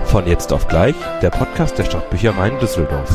Von jetzt auf gleich, der Podcast der Stadtbüchereien Düsseldorf.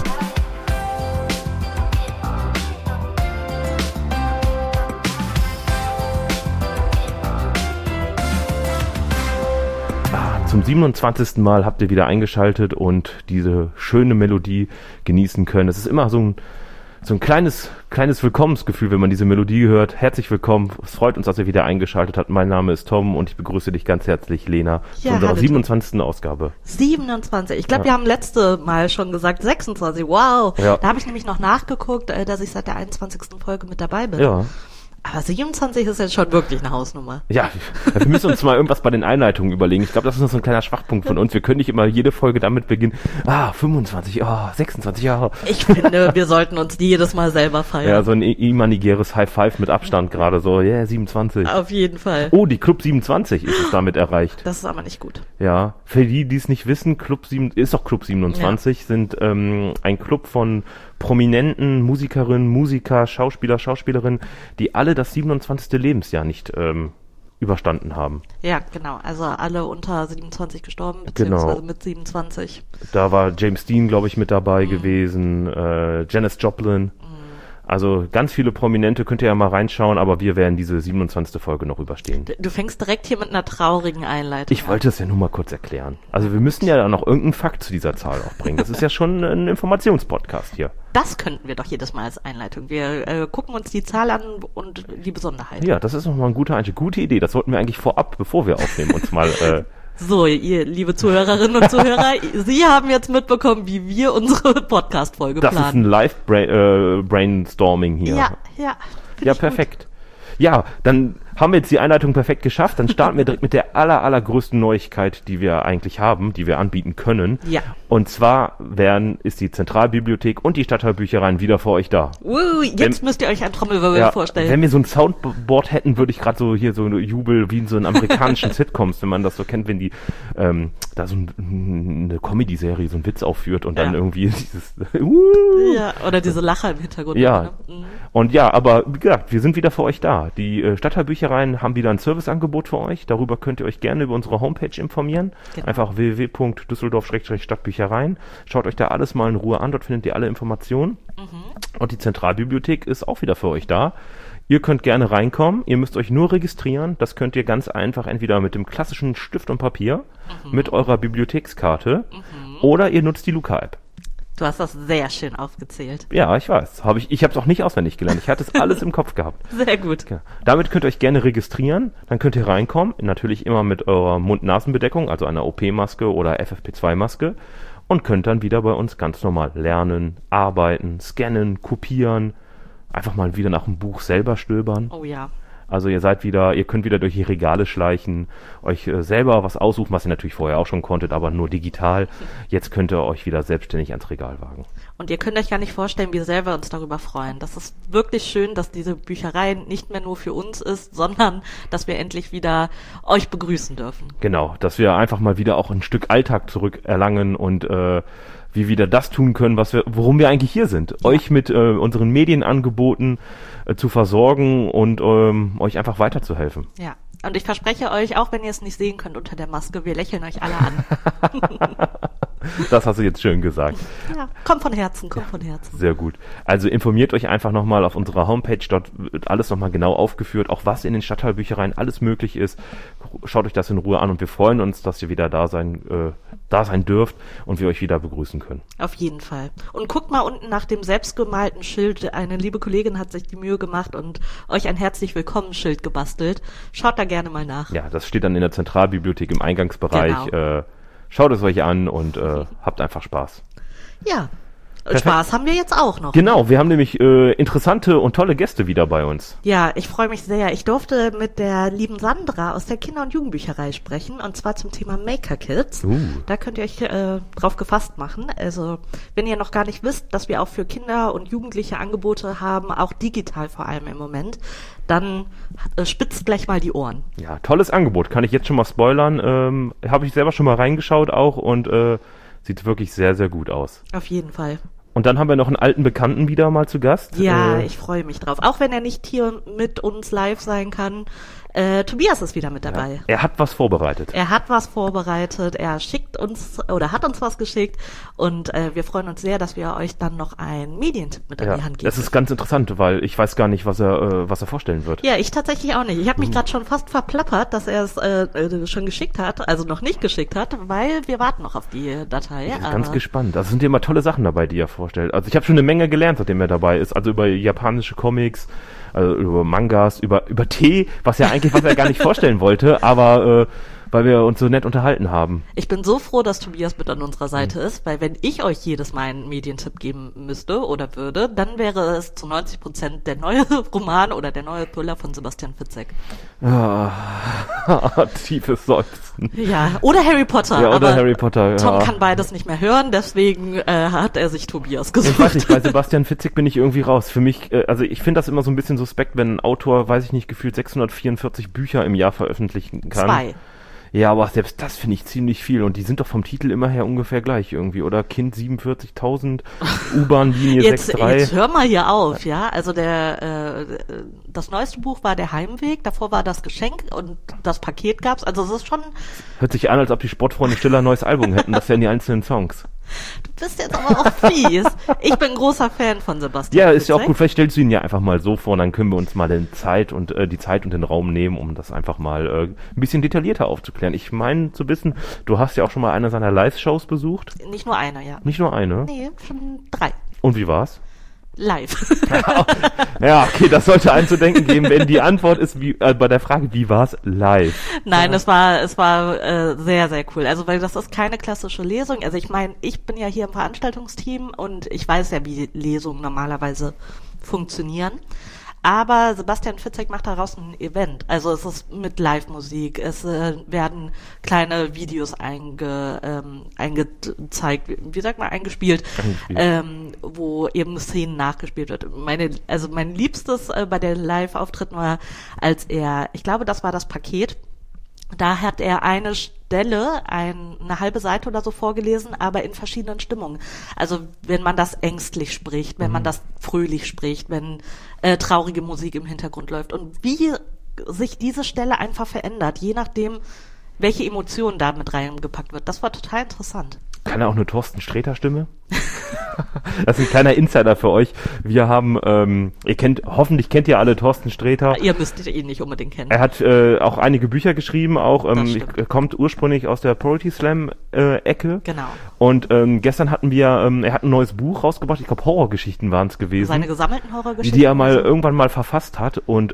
Zum 27. Mal habt ihr wieder eingeschaltet und diese schöne Melodie genießen können. Es ist immer so ein kleines Willkommensgefühl, wenn man diese Melodie hört. Herzlich willkommen. Es freut uns, dass ihr wieder eingeschaltet habt. Mein Name ist Tom und ich begrüße dich ganz herzlich, Lena, zu unserer 27. Ausgabe. 27. Ich glaube, wir haben letzte Mal schon gesagt 26. Wow. Ja. Da habe ich nämlich noch nachgeguckt, dass ich seit der 21. Folge mit dabei bin. Ja. Aber 27 ist jetzt schon wirklich eine Hausnummer. Ja, wir müssen uns mal irgendwas bei den Einleitungen überlegen. Ich glaube, das ist noch so ein kleiner Schwachpunkt von uns. Wir können nicht immer jede Folge damit beginnen. 25, 26, Ich finde, wir sollten uns die jedes Mal selber feiern. Ja, so ein imaginäres High Five mit Abstand gerade so. 27. Auf jeden Fall. Oh, die Club 27 ist es damit erreicht. Das ist aber nicht gut. Ja, für die es nicht wissen, Club 27 sind ein Club von prominenten Musikerinnen, Musiker, Schauspieler, Schauspielerinnen, die alle das 27. Lebensjahr nicht überstanden haben. Ja, genau. Also alle unter 27 gestorben, beziehungsweise mit 27. Da war James Dean, glaube ich, mit dabei gewesen, Janis Joplin. Also ganz viele Prominente, könnt ihr ja mal reinschauen, aber wir werden diese 27. Folge noch überstehen. Du fängst direkt hier mit einer traurigen Einleitung Ich wollte es ja nur mal kurz erklären. Also wir müssen ja noch irgendeinen Fakt zu dieser Zahl auch bringen. Das ist ja schon ein Informationspodcast hier. Das könnten wir doch jedes Mal als Einleitung. Wir gucken uns die Zahl an und die Besonderheit. Ja, das ist nochmal ein guter Einstieg. Gute Idee. Das sollten wir eigentlich vorab, bevor wir aufnehmen, uns mal... So, ihr liebe Zuhörerinnen und Zuhörer, Sie haben jetzt mitbekommen, wie wir unsere Podcast-Folge planen. Das ist ein Live-Brainstorming hier. Ja. Ja, perfekt. Ja, dann haben wir jetzt die Einleitung perfekt geschafft. Dann starten wir direkt mit der allergrößten Neuigkeit, die wir eigentlich haben, die wir anbieten können. Ja. Und zwar ist die Zentralbibliothek und die Stadtteilbüchereien wieder für euch da. Jetzt müsst ihr euch ein Trommelwirbel vorstellen. Wenn wir so ein Soundboard hätten, würde ich gerade so hier so Jubel wie in so einen amerikanischen Sitcoms, wenn man das so kennt, wenn die da so eine Comedy-Serie so einen Witz aufführt und dann irgendwie dieses Ja, oder diese Lacher im Hintergrund. Ja. Ne? Und ja, aber wie gesagt, wir sind wieder für euch da. Die Stadtteilbüchereien haben wieder ein Serviceangebot für euch. Darüber könnt ihr euch gerne über unsere Homepage informieren. Genau. Einfach www.düsseldorf-stadtbüchereien. Schaut euch da alles mal in Ruhe an. Dort findet ihr alle Informationen. Und die Zentralbibliothek ist auch wieder für euch da. Ihr könnt gerne reinkommen. Ihr müsst euch nur registrieren. Das könnt ihr ganz einfach entweder mit dem klassischen Stift und Papier, mit eurer Bibliothekskarte oder ihr nutzt die Luca-App. Du hast das sehr schön aufgezählt. Ja, ich weiß. Ich habe es auch nicht auswendig gelernt. Ich hatte es alles im Kopf gehabt. Sehr gut. Ja. Damit könnt ihr euch gerne registrieren. Dann könnt ihr reinkommen. Natürlich immer mit eurer Mund-Nasen-Bedeckung, also einer OP-Maske oder FFP2-Maske. Und könnt dann wieder bei uns ganz normal lernen, arbeiten, scannen, kopieren. Einfach mal wieder nach dem Buch selber stöbern. Oh ja. Also ihr könnt wieder durch die Regale schleichen, euch selber was aussuchen, was ihr natürlich vorher auch schon konntet, aber nur digital. Jetzt könnt ihr euch wieder selbstständig ans Regal wagen. Und ihr könnt euch gar nicht vorstellen, wie sehr wir uns darüber freuen. Das ist wirklich schön, dass diese Bücherei nicht mehr nur für uns ist, sondern dass wir endlich wieder euch begrüßen dürfen. Genau, dass wir einfach mal wieder auch ein Stück Alltag zurückerlangen und wir wieder das tun können, worum wir eigentlich hier sind. Ja. Euch mit unseren Medienangeboten zu versorgen und euch einfach weiterzuhelfen. Ja, und ich verspreche euch, auch wenn ihr es nicht sehen könnt unter der Maske, wir lächeln euch alle an. Das hast du jetzt schön gesagt. Ja, kommt von Herzen. Sehr gut. Also informiert euch einfach nochmal auf unserer Homepage, dort wird alles nochmal genau aufgeführt, auch was in den Stadtteilbüchereien alles möglich ist. Schaut euch das in Ruhe an und wir freuen uns, dass ihr wieder da sein dürft und wir euch wieder begrüßen können. Auf jeden Fall. Und guckt mal unten nach dem selbstgemalten Schild. Eine liebe Kollegin hat sich die Mühe gemacht und euch ein herzlich willkommen Schild gebastelt. Schaut da gerne mal nach. Ja, das steht dann in der Zentralbibliothek im Eingangsbereich. Genau. Schaut es euch an und habt einfach Spaß. Ja, Perfekt. Spaß haben wir jetzt auch noch. Genau, wir haben nämlich interessante und tolle Gäste wieder bei uns. Ja, ich freue mich sehr. Ich durfte mit der lieben Sandra aus der Kinder- und Jugendbücherei sprechen, und zwar zum Thema Maker Kids. Da könnt ihr euch drauf gefasst machen. Also, wenn ihr noch gar nicht wisst, dass wir auch für Kinder und Jugendliche Angebote haben, auch digital vor allem im Moment, dann spitzt gleich mal die Ohren. Ja, tolles Angebot. Kann ich jetzt schon mal spoilern. Habe ich selber schon mal reingeschaut auch und sieht wirklich sehr, sehr gut aus. Auf jeden Fall. Und dann haben wir noch einen alten Bekannten wieder mal zu Gast. Ja, ich freue mich drauf. Auch wenn er nicht hier mit uns live sein kann. Tobias ist wieder mit dabei. Ja, er hat was vorbereitet. Er schickt uns oder hat uns was geschickt und wir freuen uns sehr, dass wir euch dann noch einen Medientipp mit an die Hand geben. Das ist ganz interessant, weil ich weiß gar nicht, was er vorstellen wird. Ja, ich tatsächlich auch nicht. Ich habe mich gerade schon fast verplappert, dass er es schon geschickt hat, also noch nicht geschickt hat, weil wir warten noch auf die Datei. Ich bin ganz gespannt. Also sind ja immer tolle Sachen dabei, die er vorstellt. Also ich habe schon eine Menge gelernt, seitdem er dabei ist. Also über japanische Comics, also über Mangas, über Tee, was er gar nicht vorstellen wollte, aber weil wir uns so nett unterhalten haben. Ich bin so froh, dass Tobias mit an unserer Seite ist, weil wenn ich euch jedes Mal einen Medientipp geben müsste oder würde, dann wäre es zu 90% der neue Roman oder der neue Thriller von Sebastian Fitzek. Tiefes Seufzen. Ja, oder Harry Potter. Ja, oder Harry Potter. Tom kann beides nicht mehr hören, deswegen hat er sich Tobias gesucht. Ich weiß nicht, bei Sebastian Fitzek bin ich irgendwie raus. Für mich, also ich finde das immer so ein bisschen suspekt, wenn ein Autor, weiß ich nicht, gefühlt 644 Bücher im Jahr veröffentlichen kann. 2. Ja, aber selbst das finde ich ziemlich viel und die sind doch vom Titel immer her ungefähr gleich irgendwie, oder? Kind 47.000, U-Bahn-Linie 6.3. Jetzt hör mal hier auf, ja? Also das neueste Buch war Der Heimweg, davor war das Geschenk und das Paket gab's, also es ist schon... Hört sich an, als ob die Sportfreunde Stiller ein neues Album hätten, das wären die einzelnen Songs. Du bist jetzt aber auch fies. Ich bin großer Fan von Sebastian. Ja, ist ja auch gut. Vielleicht stellst du ihn ja einfach mal so vor, und dann können wir uns mal die Zeit und den Raum nehmen, um das einfach mal ein bisschen detaillierter aufzuklären. Ich meine zu wissen, du hast ja auch schon mal eine seiner Live-Shows besucht. Nicht nur eine, ja. Nicht nur eine? Nee, schon 3. Und wie war's? Live. Ja, okay, das sollte einen zu denken geben, wenn die Antwort ist, bei der Frage, wie war's live? Nein, es war sehr, sehr cool. Also, weil das ist keine klassische Lesung. Also, ich meine, ich bin ja hier im Veranstaltungsteam und ich weiß ja, wie Lesungen normalerweise funktionieren. Aber Sebastian Fitzek macht daraus ein Event. Also es ist mit Live-Musik, es werden kleine Videos eingezeigt, wie sagt man, eingespielt. Wo eben Szenen nachgespielt wird. Mein Liebstes bei den Live-Auftritten war, als ich glaube, das war das Paket, da hat er eine Stelle, eine halbe Seite oder so vorgelesen, aber in verschiedenen Stimmungen. Also wenn man das ängstlich spricht, wenn man das fröhlich spricht, wenn traurige Musik im Hintergrund läuft und wie sich diese Stelle einfach verändert, je nachdem, welche Emotionen da mit reingepackt wird. Das war total interessant. Kann er auch eine Thorsten Sträter-Stimme? Das ist ein kleiner Insider für euch. Wir haben, hoffentlich kennt ihr alle Thorsten Sträter. Ihr müsst ihn nicht unbedingt kennen. Er hat auch einige Bücher geschrieben, auch kommt ursprünglich aus der Poetry Slam Ecke. Genau. Und gestern hatten wir, er hat ein neues Buch rausgebracht, ich glaube Horrorgeschichten waren es gewesen. Seine gesammelten Horrorgeschichten. Die er irgendwann mal verfasst hat und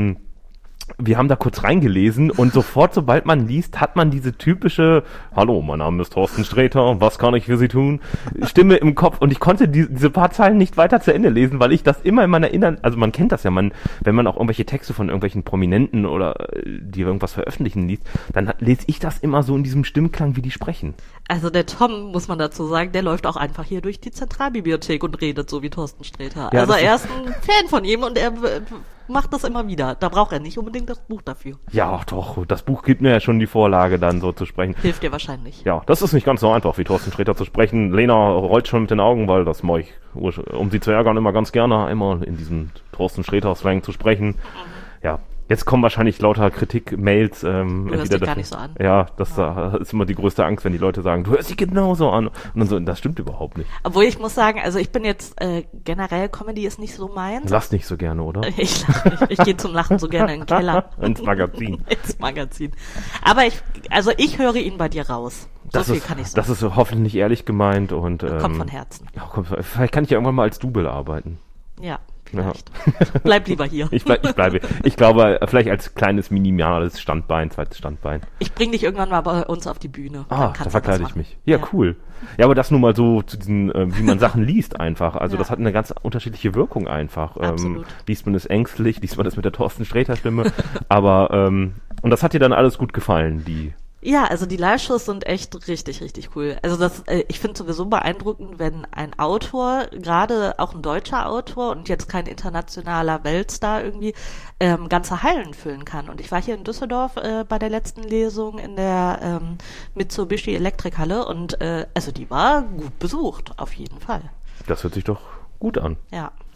wir haben da kurz reingelesen und sofort, sobald man liest, hat man diese typische „Hallo, mein Name ist Thorsten Sträter, was kann ich für Sie tun?" Stimme im Kopf und ich konnte diese paar Zeilen nicht weiter zu Ende lesen, weil ich das immer in meiner Innern, also man kennt das ja, wenn man auch irgendwelche Texte von irgendwelchen Prominenten oder die irgendwas veröffentlichen liest, dann lese ich das immer so in diesem Stimmklang, wie die sprechen. Also der Tom, muss man dazu sagen, der läuft auch einfach hier durch die Zentralbibliothek und redet so wie Thorsten Sträter. Ja, also er ist ein Fan von ihm und er macht das immer wieder. Da braucht er nicht unbedingt das Buch dafür. Ja, doch. Das Buch gibt mir ja schon die Vorlage, dann so zu sprechen. Hilft dir wahrscheinlich. Ja, das ist nicht ganz so einfach, wie Thorsten Sträter zu sprechen. Lena rollt schon mit den Augen, weil das mache ich, um sie zu ärgern, immer ganz gerne, immer in diesem Thorsten Sträter-Slang zu sprechen. Ja. Jetzt kommen wahrscheinlich lauter Kritik-Mails. Du hörst dich gar nicht so an. Ja, das ist immer die größte Angst, wenn die Leute sagen, du hörst dich genauso an. Und dann so, das stimmt überhaupt nicht. Obwohl ich muss sagen, also ich bin jetzt generell, Comedy ist nicht so meins. Lachst nicht so gerne, oder? Ich gehe zum Lachen so gerne in den Keller. Ins Magazin. Ins Magazin. Aber ich höre ihn bei dir raus. So viel kann ich sagen. Das ist hoffentlich nicht ehrlich gemeint. Und kommt von Herzen. Ja, vielleicht kann ich ja irgendwann mal als Double arbeiten. Ja. Vielleicht. Bleib lieber hier. Ich bleibe. Ich glaube, vielleicht als kleines, minimales Standbein, zweites Standbein. Ich bring dich irgendwann mal bei uns auf die Bühne. Da verkleide ich mich. Ja, cool. Ja, aber das nur mal so zu diesen, wie man Sachen liest einfach. Also das hat eine ganz unterschiedliche Wirkung einfach. Absolut. Liest man es ängstlich, liest man das mit der Thorsten Sträter-Stimme. Aber, und das hat dir dann alles gut gefallen, Ja, also die Live-Shows sind echt richtig, richtig cool. Also ich finde sowieso beeindruckend, wenn ein Autor, gerade auch ein deutscher Autor und jetzt kein internationaler Weltstar irgendwie, ganze Hallen füllen kann. Und ich war hier in Düsseldorf bei der letzten Lesung in der Mitsubishi Elektrikhalle und also die war gut besucht, auf jeden Fall. Das hört sich doch gut an. Ja.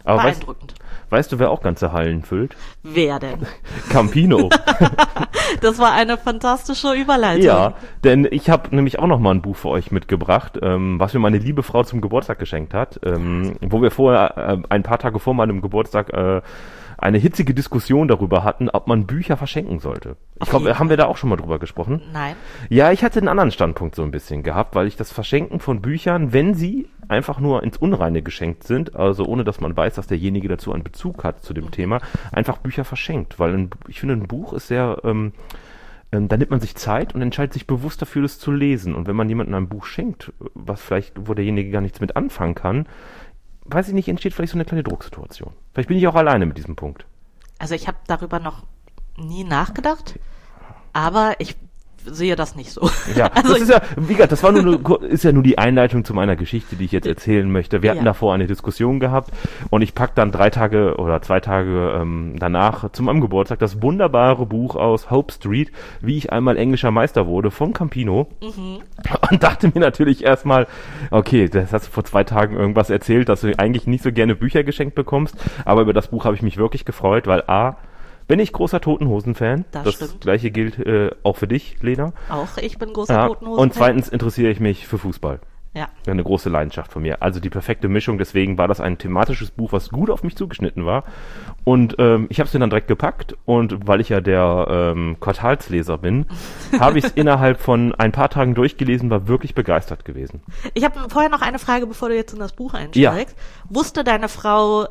Aber beeindruckend. Weißt du, wer auch ganze Hallen füllt? Wer denn? Campino. Das war eine fantastische Überleitung. Ja, denn ich habe nämlich auch noch mal ein Buch für euch mitgebracht, was mir meine liebe Frau zum Geburtstag geschenkt hat, wo wir vorher, ein paar Tage vor meinem Geburtstag, eine hitzige Diskussion darüber hatten, ob man Bücher verschenken sollte. Ich glaube, haben wir da auch schon mal drüber gesprochen? Nein. Ja, ich hatte einen anderen Standpunkt so ein bisschen gehabt, weil ich das Verschenken von Büchern, wenn sie einfach nur ins Unreine geschenkt sind, also ohne dass man weiß, dass derjenige dazu einen Bezug hat zu dem Thema, einfach Bücher verschenkt. Weil ich finde, ein Buch ist sehr, da nimmt man sich Zeit und entscheidet sich bewusst dafür, das zu lesen. Und wenn man jemandem ein Buch schenkt, wo derjenige gar nichts mit anfangen kann, weiß ich nicht, entsteht vielleicht so eine kleine Drucksituation. Vielleicht bin ich auch alleine mit diesem Punkt. Also ich habe darüber noch nie nachgedacht, aber ich sehe das nicht so. Ja, also das ist ja, wie gesagt, das war ist ja nur die Einleitung zu meiner Geschichte, die ich jetzt erzählen möchte. Wir hatten davor eine Diskussion gehabt und ich pack dann 2 Tage danach zu meinem Geburtstag das wunderbare Buch aus Hope Street, wie ich einmal englischer Meister wurde, von Campino. Und dachte mir natürlich erstmal, okay, das hast du vor 2 Tagen irgendwas erzählt, dass du eigentlich nicht so gerne Bücher geschenkt bekommst, aber über das Buch habe ich mich wirklich gefreut, weil bin ich großer Toten Hosen-Fan. Das Gleiche gilt auch für dich, Lena. Auch ich bin großer Toten Hosen-Fan. Und zweitens interessiere ich mich für Fußball. Ja. Eine große Leidenschaft von mir. Also die perfekte Mischung. Deswegen war das ein thematisches Buch, was gut auf mich zugeschnitten war. Und ich habe es mir dann direkt gepackt. Und weil ich ja der Quartalsleser bin, habe ich es innerhalb von ein paar Tagen durchgelesen, war wirklich begeistert gewesen. Ich habe vorher noch eine Frage, bevor du jetzt in das Buch einsteigst. Ja. Hatte deine Frau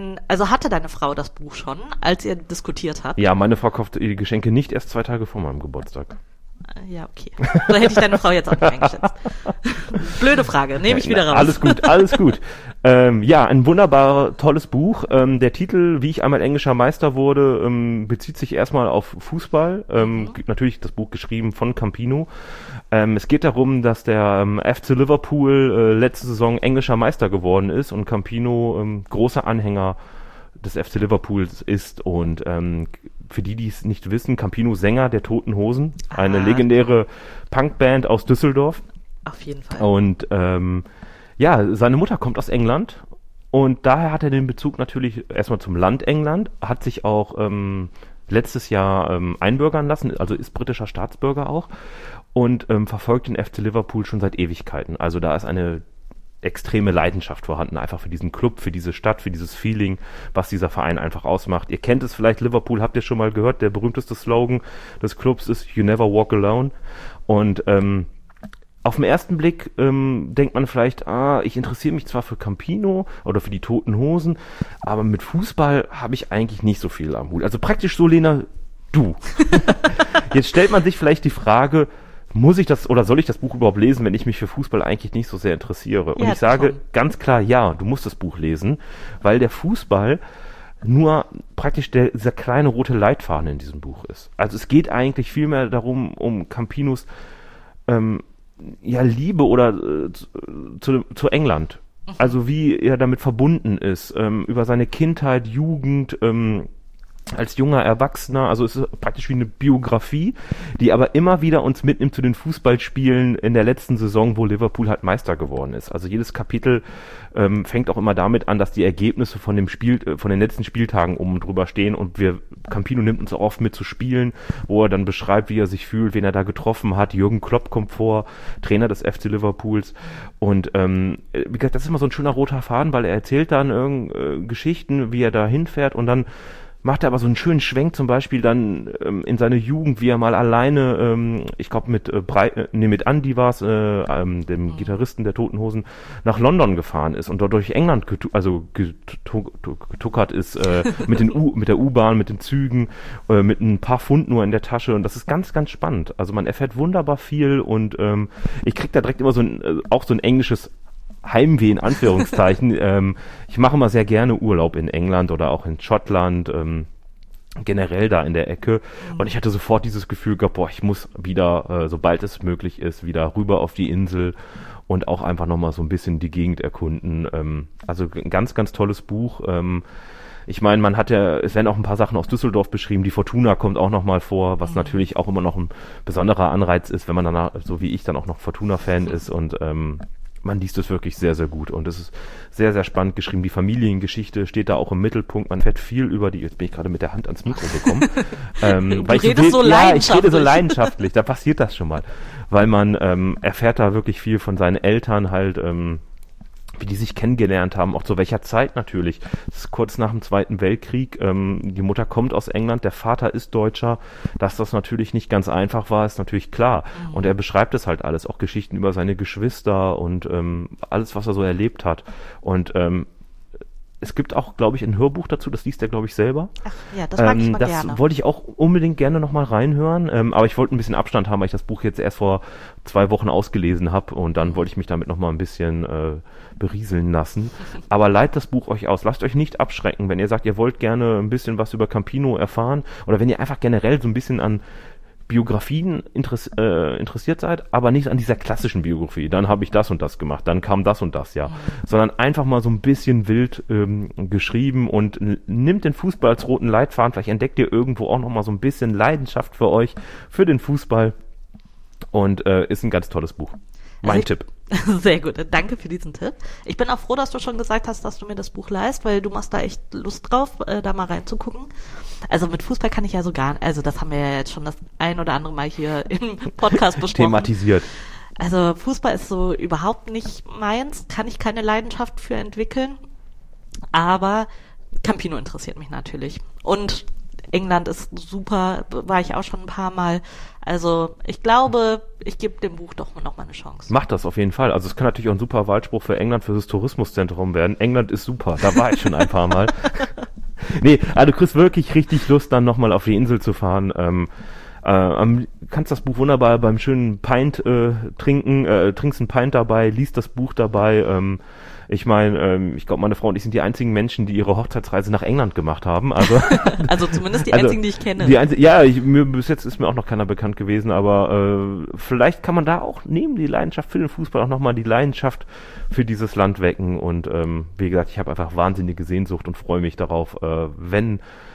das Buch schon, als ihr diskutiert habt? Ja, meine Frau kauft die Geschenke nicht erst 2 Tage vor meinem Geburtstag. Ja, okay. Da hätte ich deine Frau jetzt auch nicht eingeschätzt. Blöde Frage, nehme ich wieder raus. Alles gut. Ja, ein wunderbar tolles Buch. Der Titel, wie ich einmal englischer Meister wurde, bezieht sich erstmal auf Fußball. Natürlich das Buch geschrieben von Campino. Es geht darum, dass der FC Liverpool letzte Saison englischer Meister geworden ist und Campino großer Anhänger des FC Liverpools ist und für die es nicht wissen, Campino Sänger der Toten Hosen, eine legendäre Punkband aus Düsseldorf. Auf jeden Fall. Und seine Mutter kommt aus England und daher hat er den Bezug natürlich erstmal zum Land England, hat sich auch letztes Jahr einbürgern lassen, also ist britischer Staatsbürger auch und verfolgt den FC Liverpool schon seit Ewigkeiten. Also da ist eine extreme Leidenschaft vorhanden, einfach für diesen Club, für diese Stadt, für dieses Feeling, was dieser Verein einfach ausmacht. Ihr kennt es vielleicht, Liverpool habt ihr schon mal gehört, der berühmteste Slogan des Clubs ist You Never Walk Alone. Und auf den ersten Blick denkt man vielleicht, ich interessiere mich zwar für Campino oder für die Toten Hosen, aber mit Fußball habe ich eigentlich nicht so viel am Hut. Also praktisch so, Lena, du. Jetzt stellt man sich vielleicht die Frage, soll ich das Buch überhaupt lesen, wenn ich mich für Fußball eigentlich nicht so sehr interessiere? Und ich sage ganz klar, ja, du musst das Buch lesen, weil der Fußball nur praktisch dieser kleine rote Leitfaden in diesem Buch ist. Also es geht eigentlich vielmehr darum, um Campinos Liebe oder zu England. Also wie er damit verbunden ist, über seine Kindheit, Jugend, als junger Erwachsener, also es ist praktisch wie eine Biografie, die aber immer wieder uns mitnimmt zu den Fußballspielen in der letzten Saison, wo Liverpool halt Meister geworden ist. Also jedes Kapitel fängt auch immer damit an, dass die Ergebnisse von den letzten Spieltagen oben drüber stehen und Campino nimmt uns auch oft mit zu Spielen, wo er dann beschreibt, wie er sich fühlt, wen er da getroffen hat. Jürgen Klopp kommt vor, Trainer des FC Liverpools und wie gesagt, das ist immer so ein schöner roter Faden, weil er erzählt dann Geschichten, wie er da hinfährt und dann macht er aber so einen schönen Schwenk, zum Beispiel dann in seine Jugend, wie er mal alleine, ich glaube mit Andy war es, dem Gitarristen der Toten Hosen, nach London gefahren ist und dort durch England getuckert ist, mit der U-Bahn, mit den Zügen, mit ein paar Pfund nur in der Tasche und das ist ganz, ganz spannend. Also man erfährt wunderbar viel und ich krieg da direkt immer so ein englisches Heimweh in Anführungszeichen. Ich mache immer sehr gerne Urlaub in England oder auch in Schottland, generell da in der Ecke. Und ich hatte sofort dieses Gefühl gehabt, ich muss wieder, sobald es möglich ist, wieder rüber auf die Insel und auch einfach nochmal so ein bisschen die Gegend erkunden. Also ein ganz, ganz tolles Buch. Ich meine, es werden auch ein paar Sachen aus Düsseldorf beschrieben. Die Fortuna kommt auch nochmal vor, was natürlich auch immer noch ein besonderer Anreiz ist, wenn man dann, so wie ich, dann auch noch Fortuna-Fan ist und man liest es wirklich sehr, sehr gut und es ist sehr, sehr spannend geschrieben. Die Familiengeschichte steht da auch im Mittelpunkt. Man fährt viel über die, jetzt bin ich gerade mit der Hand ans Mikro gekommen. Ich rede so leidenschaftlich, da passiert das schon mal. Weil man erfährt da wirklich viel von seinen Eltern halt, wie die sich kennengelernt haben, auch zu welcher Zeit natürlich. Das ist kurz nach dem Zweiten Weltkrieg. Die Mutter kommt aus England, der Vater ist Deutscher. Dass das natürlich nicht ganz einfach war, ist natürlich klar. Und er beschreibt es halt alles, auch Geschichten über seine Geschwister und alles, was er so erlebt hat. Und es gibt auch, glaube ich, ein Hörbuch dazu, das liest er, glaube ich, selber. Ach ja, das mag ich mal das gerne. Das wollte ich auch unbedingt gerne nochmal reinhören, aber ich wollte ein bisschen Abstand haben, weil ich das Buch jetzt erst vor 2 Wochen ausgelesen habe und dann wollte ich mich damit nochmal ein bisschen berieseln lassen. Aber leiht das Buch euch aus. Lasst euch nicht abschrecken, wenn ihr sagt, ihr wollt gerne ein bisschen was über Campino erfahren oder wenn ihr einfach generell so ein bisschen an Biografien interessiert seid, aber nicht an dieser klassischen Biografie. Dann habe ich das und das gemacht, dann kam das und das, ja. Sondern einfach mal so ein bisschen wild geschrieben und nimmt den Fußball als roten Leitfaden. Vielleicht entdeckt ihr irgendwo auch noch mal so ein bisschen Leidenschaft für euch, für den Fußball und ist ein ganz tolles Buch. Mein Tipp. Sehr gut, danke für diesen Tipp. Ich bin auch froh, dass du schon gesagt hast, dass du mir das Buch leihst, weil du machst da echt Lust drauf, da mal reinzugucken. Also mit Fußball kann ich ja so gar nicht, also das haben wir ja jetzt schon das ein oder andere Mal hier im Podcast besprochen. Thematisiert. Also Fußball ist so überhaupt nicht meins, kann ich keine Leidenschaft für entwickeln, aber Campino interessiert mich natürlich. Und England ist super, war ich auch schon ein paar Mal. Also ich glaube, ich gebe dem Buch doch noch mal eine Chance. Macht das auf jeden Fall. Also es kann natürlich auch ein super Wahlspruch für England, für das Tourismuszentrum werden. England ist super, da war ich schon ein paar Mal. Nee, also du kriegst wirklich richtig Lust, dann nochmal auf die Insel zu fahren. Kannst das Buch wunderbar beim schönen Pint trinken, trinkst ein Pint dabei, liest das Buch dabei. Ich meine, ich glaube, meine Frau und ich sind die einzigen Menschen, die ihre Hochzeitsreise nach England gemacht haben. Also, also zumindest die einzigen, die ich kenne. Bis jetzt ist mir auch noch keiner bekannt gewesen, aber vielleicht kann man da auch neben die Leidenschaft für den Fußball auch nochmal die Leidenschaft für dieses Land wecken. Und wie gesagt, ich habe einfach wahnsinnige Sehnsucht und freue mich darauf, wenn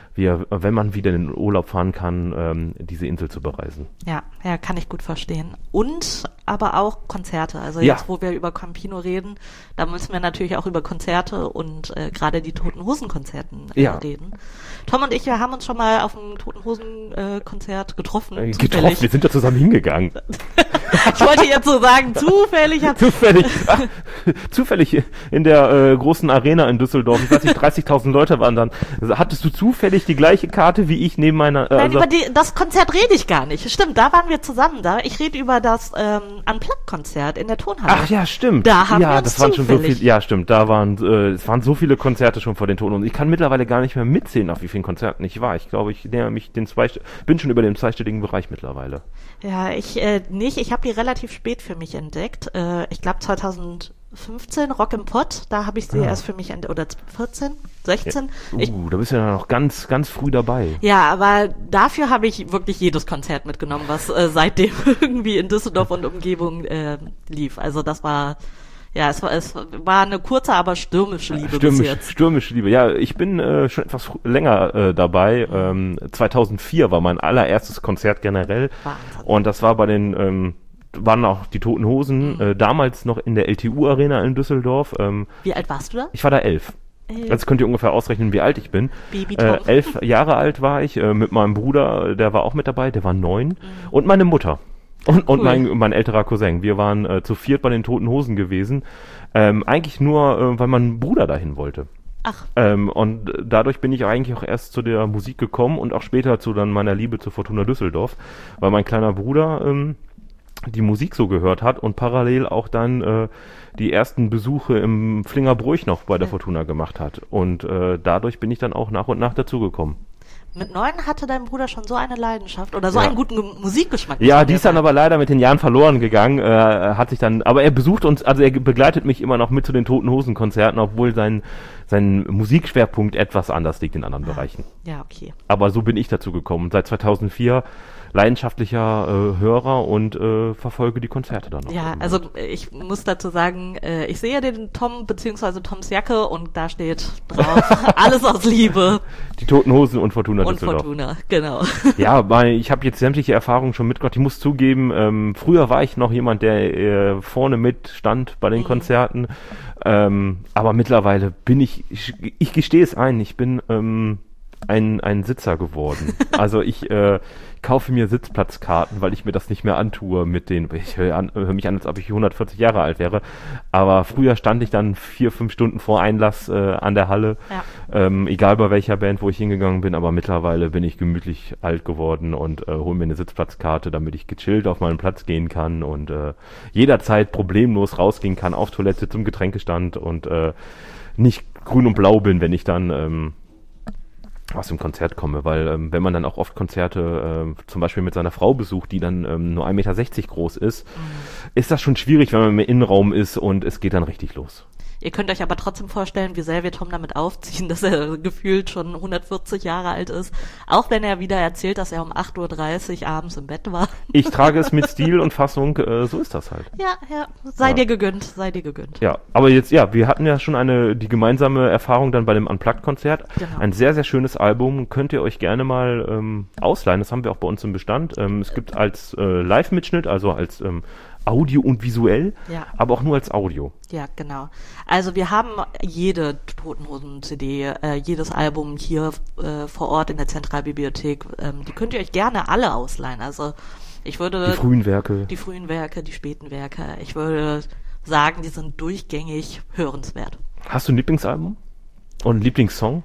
man wieder in den Urlaub fahren kann, diese Insel zu bereisen. Ja, kann ich gut verstehen. Und aber auch Konzerte. Also jetzt, wo wir über Campino reden, da müssen wir natürlich auch über Konzerte und gerade die Toten Hosen Konzerten reden. Tom und ich, wir haben uns schon mal auf einem Toten Hosen Konzert getroffen. Wir sind ja zusammen hingegangen. Ich wollte jetzt so sagen, zufällig in der großen Arena in Düsseldorf, ich weiß nicht, 30.000 Leute waren dann. Hattest du zufällig die gleiche Karte wie ich neben meiner... Nein, über das Konzert rede ich gar nicht. Stimmt, da waren wir zusammen da. Ich rede über das Unplugged-Konzert in der Turnhalle. Ach ja, stimmt. Da haben wir uns das waren schon so viele. Ja, stimmt. Da waren es waren so viele Konzerte schon vor den Toten Hosen. Ich kann mittlerweile gar nicht mehr mitzählen, auf wie vielen Konzerten ich war. Ich glaube, ich näher mich bin schon über dem zweistelligen Bereich mittlerweile. Ja, ich nicht. Ich habe die relativ spät für mich entdeckt. Ich glaube 2015 Rock im Pott, da habe ich sie erst für mich entdeckt, oder 14, 16. Ja. Da bist du ja noch ganz, ganz früh dabei. Ja, aber dafür habe ich wirklich jedes Konzert mitgenommen, was seitdem irgendwie in Düsseldorf und Umgebung lief. Also das war... Ja, es war eine kurze, aber stürmische Liebe bis jetzt. Stürmische Liebe. Ja, ich bin schon etwas länger dabei. 2004 war mein allererstes Konzert generell. Wahnsinn. Und das war bei den waren auch die Toten Hosen, damals noch in der LTU-Arena in Düsseldorf. Wie alt warst du da? Ich war da 11. Jetzt könnt ihr ungefähr ausrechnen, wie alt ich bin. Baby Tom. 11 Jahre alt war ich, mit meinem Bruder, der war auch mit dabei, der war 9. Und meine Mutter. Und cool. mein älterer Cousin. Wir waren zu viert bei den Toten Hosen gewesen. Eigentlich nur, weil mein Bruder dahin wollte. Ach. Und dadurch bin ich eigentlich auch erst zu der Musik gekommen und auch später zu dann meiner Liebe zu Fortuna Düsseldorf, weil mein kleiner Bruder die Musik so gehört hat und parallel auch dann die ersten Besuche im Flingerbruch noch bei der Fortuna gemacht hat. Und dadurch bin ich dann auch nach und nach dazugekommen. Mit 9 hatte dein Bruder schon so eine Leidenschaft oder so einen guten Musikgeschmack. Ja, die ist dann aber leider mit den Jahren verloren gegangen. Hat sich dann, aber er besucht uns, also er begleitet mich immer noch mit zu den Toten Hosen Konzerten, obwohl sein Musikschwerpunkt etwas anders liegt in anderen Bereichen. Ja, okay. Aber so bin ich dazu gekommen. Seit 2004 leidenschaftlicher Hörer und verfolge die Konzerte dann noch. Ja, also ich muss dazu sagen, ich sehe den Tom beziehungsweise Toms Jacke und da steht drauf, alles aus Liebe. Die Toten Hosen und Fortuna Und Düsseldorf. Fortuna, genau. Ja, weil ich habe jetzt sämtliche Erfahrungen schon mitgemacht. Ich muss zugeben, früher war ich noch jemand, der vorne mit stand bei den Konzerten. Aber mittlerweile bin ich gestehe es ein, ich bin ein Sitzer geworden. Also ich kaufe mir Sitzplatzkarten, weil ich mir das nicht mehr antue mit den, ich höre mich an, als ob ich 140 Jahre alt wäre, aber früher stand ich dann 4-5 Stunden vor Einlass an der Halle, egal bei welcher Band, wo ich hingegangen bin, aber mittlerweile bin ich gemütlich alt geworden und hole mir eine Sitzplatzkarte, damit ich gechillt auf meinen Platz gehen kann und jederzeit problemlos rausgehen kann, auf Toilette zum Getränkestand und nicht grün und blau bin, wenn ich dann aus dem Konzert komme, weil wenn man dann auch oft Konzerte zum Beispiel mit seiner Frau besucht, die dann nur 1,60 Meter groß ist, ist das schon schwierig, wenn man im Innenraum ist und es geht dann richtig los. Ihr könnt euch aber trotzdem vorstellen, wie sehr wir Tom damit aufziehen, dass er gefühlt schon 140 Jahre alt ist. Auch wenn er wieder erzählt, dass er um 8:30 Uhr abends im Bett war. Ich trage es mit Stil und Fassung, so ist das halt. Ja, sei dir gegönnt. Ja, aber jetzt, wir hatten ja schon die gemeinsame Erfahrung dann bei dem Unplugged-Konzert. Genau. Ein sehr, sehr schönes Album, könnt ihr euch gerne mal ausleihen. Das haben wir auch bei uns im Bestand. Es gibt als Live-Mitschnitt, also als Audio und visuell, aber auch nur als Audio. Ja, genau. Also wir haben jede Toten Hosen-CD, jedes Album hier vor Ort in der Zentralbibliothek. Die könnt ihr euch gerne alle ausleihen. Also ich würde... Die frühen Werke, die späten Werke. Ich würde sagen, die sind durchgängig hörenswert. Hast du ein Lieblingsalbum? Und einen Lieblingssong?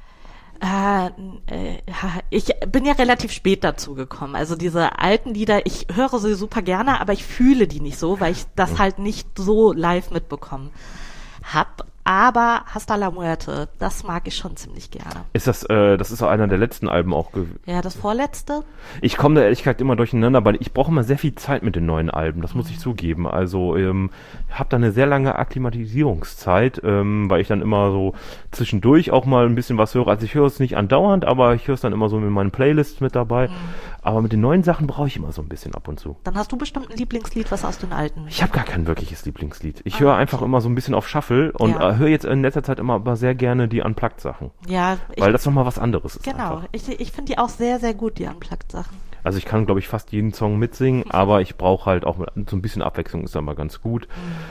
Ich bin ja relativ spät dazu gekommen. Also diese alten Lieder, ich höre sie super gerne, aber ich fühle die nicht so, weil ich das halt nicht so live mitbekommen hab. Aber Hasta la Muerte, das mag ich schon ziemlich gerne. Ist das ist auch einer der letzten Alben auch gewesen? Ja, das vorletzte. Ich komme da ehrlich gesagt immer durcheinander, weil ich brauche immer sehr viel Zeit mit den neuen Alben, das muss ich zugeben. Also habe da eine sehr lange Akklimatisierungszeit, weil ich dann immer so zwischendurch auch mal ein bisschen was höre. Also ich höre es nicht andauernd, aber ich höre es dann immer so in meinen Playlists mit dabei. Aber mit den neuen Sachen brauche ich immer so ein bisschen ab und zu. Dann hast du bestimmt ein Lieblingslied, was aus den alten... Ich habe gar kein wirkliches Lieblingslied. Ich höre einfach immer so ein bisschen auf Shuffle und höre jetzt in letzter Zeit immer aber sehr gerne die Unplugged-Sachen. Ja. Weil das nochmal was anderes ist. Genau. Ich finde die auch sehr, sehr gut, die Unplugged-Sachen. Also ich kann, glaube ich, fast jeden Song mitsingen, aber ich brauche halt auch so ein bisschen Abwechslung, ist da mal ganz gut.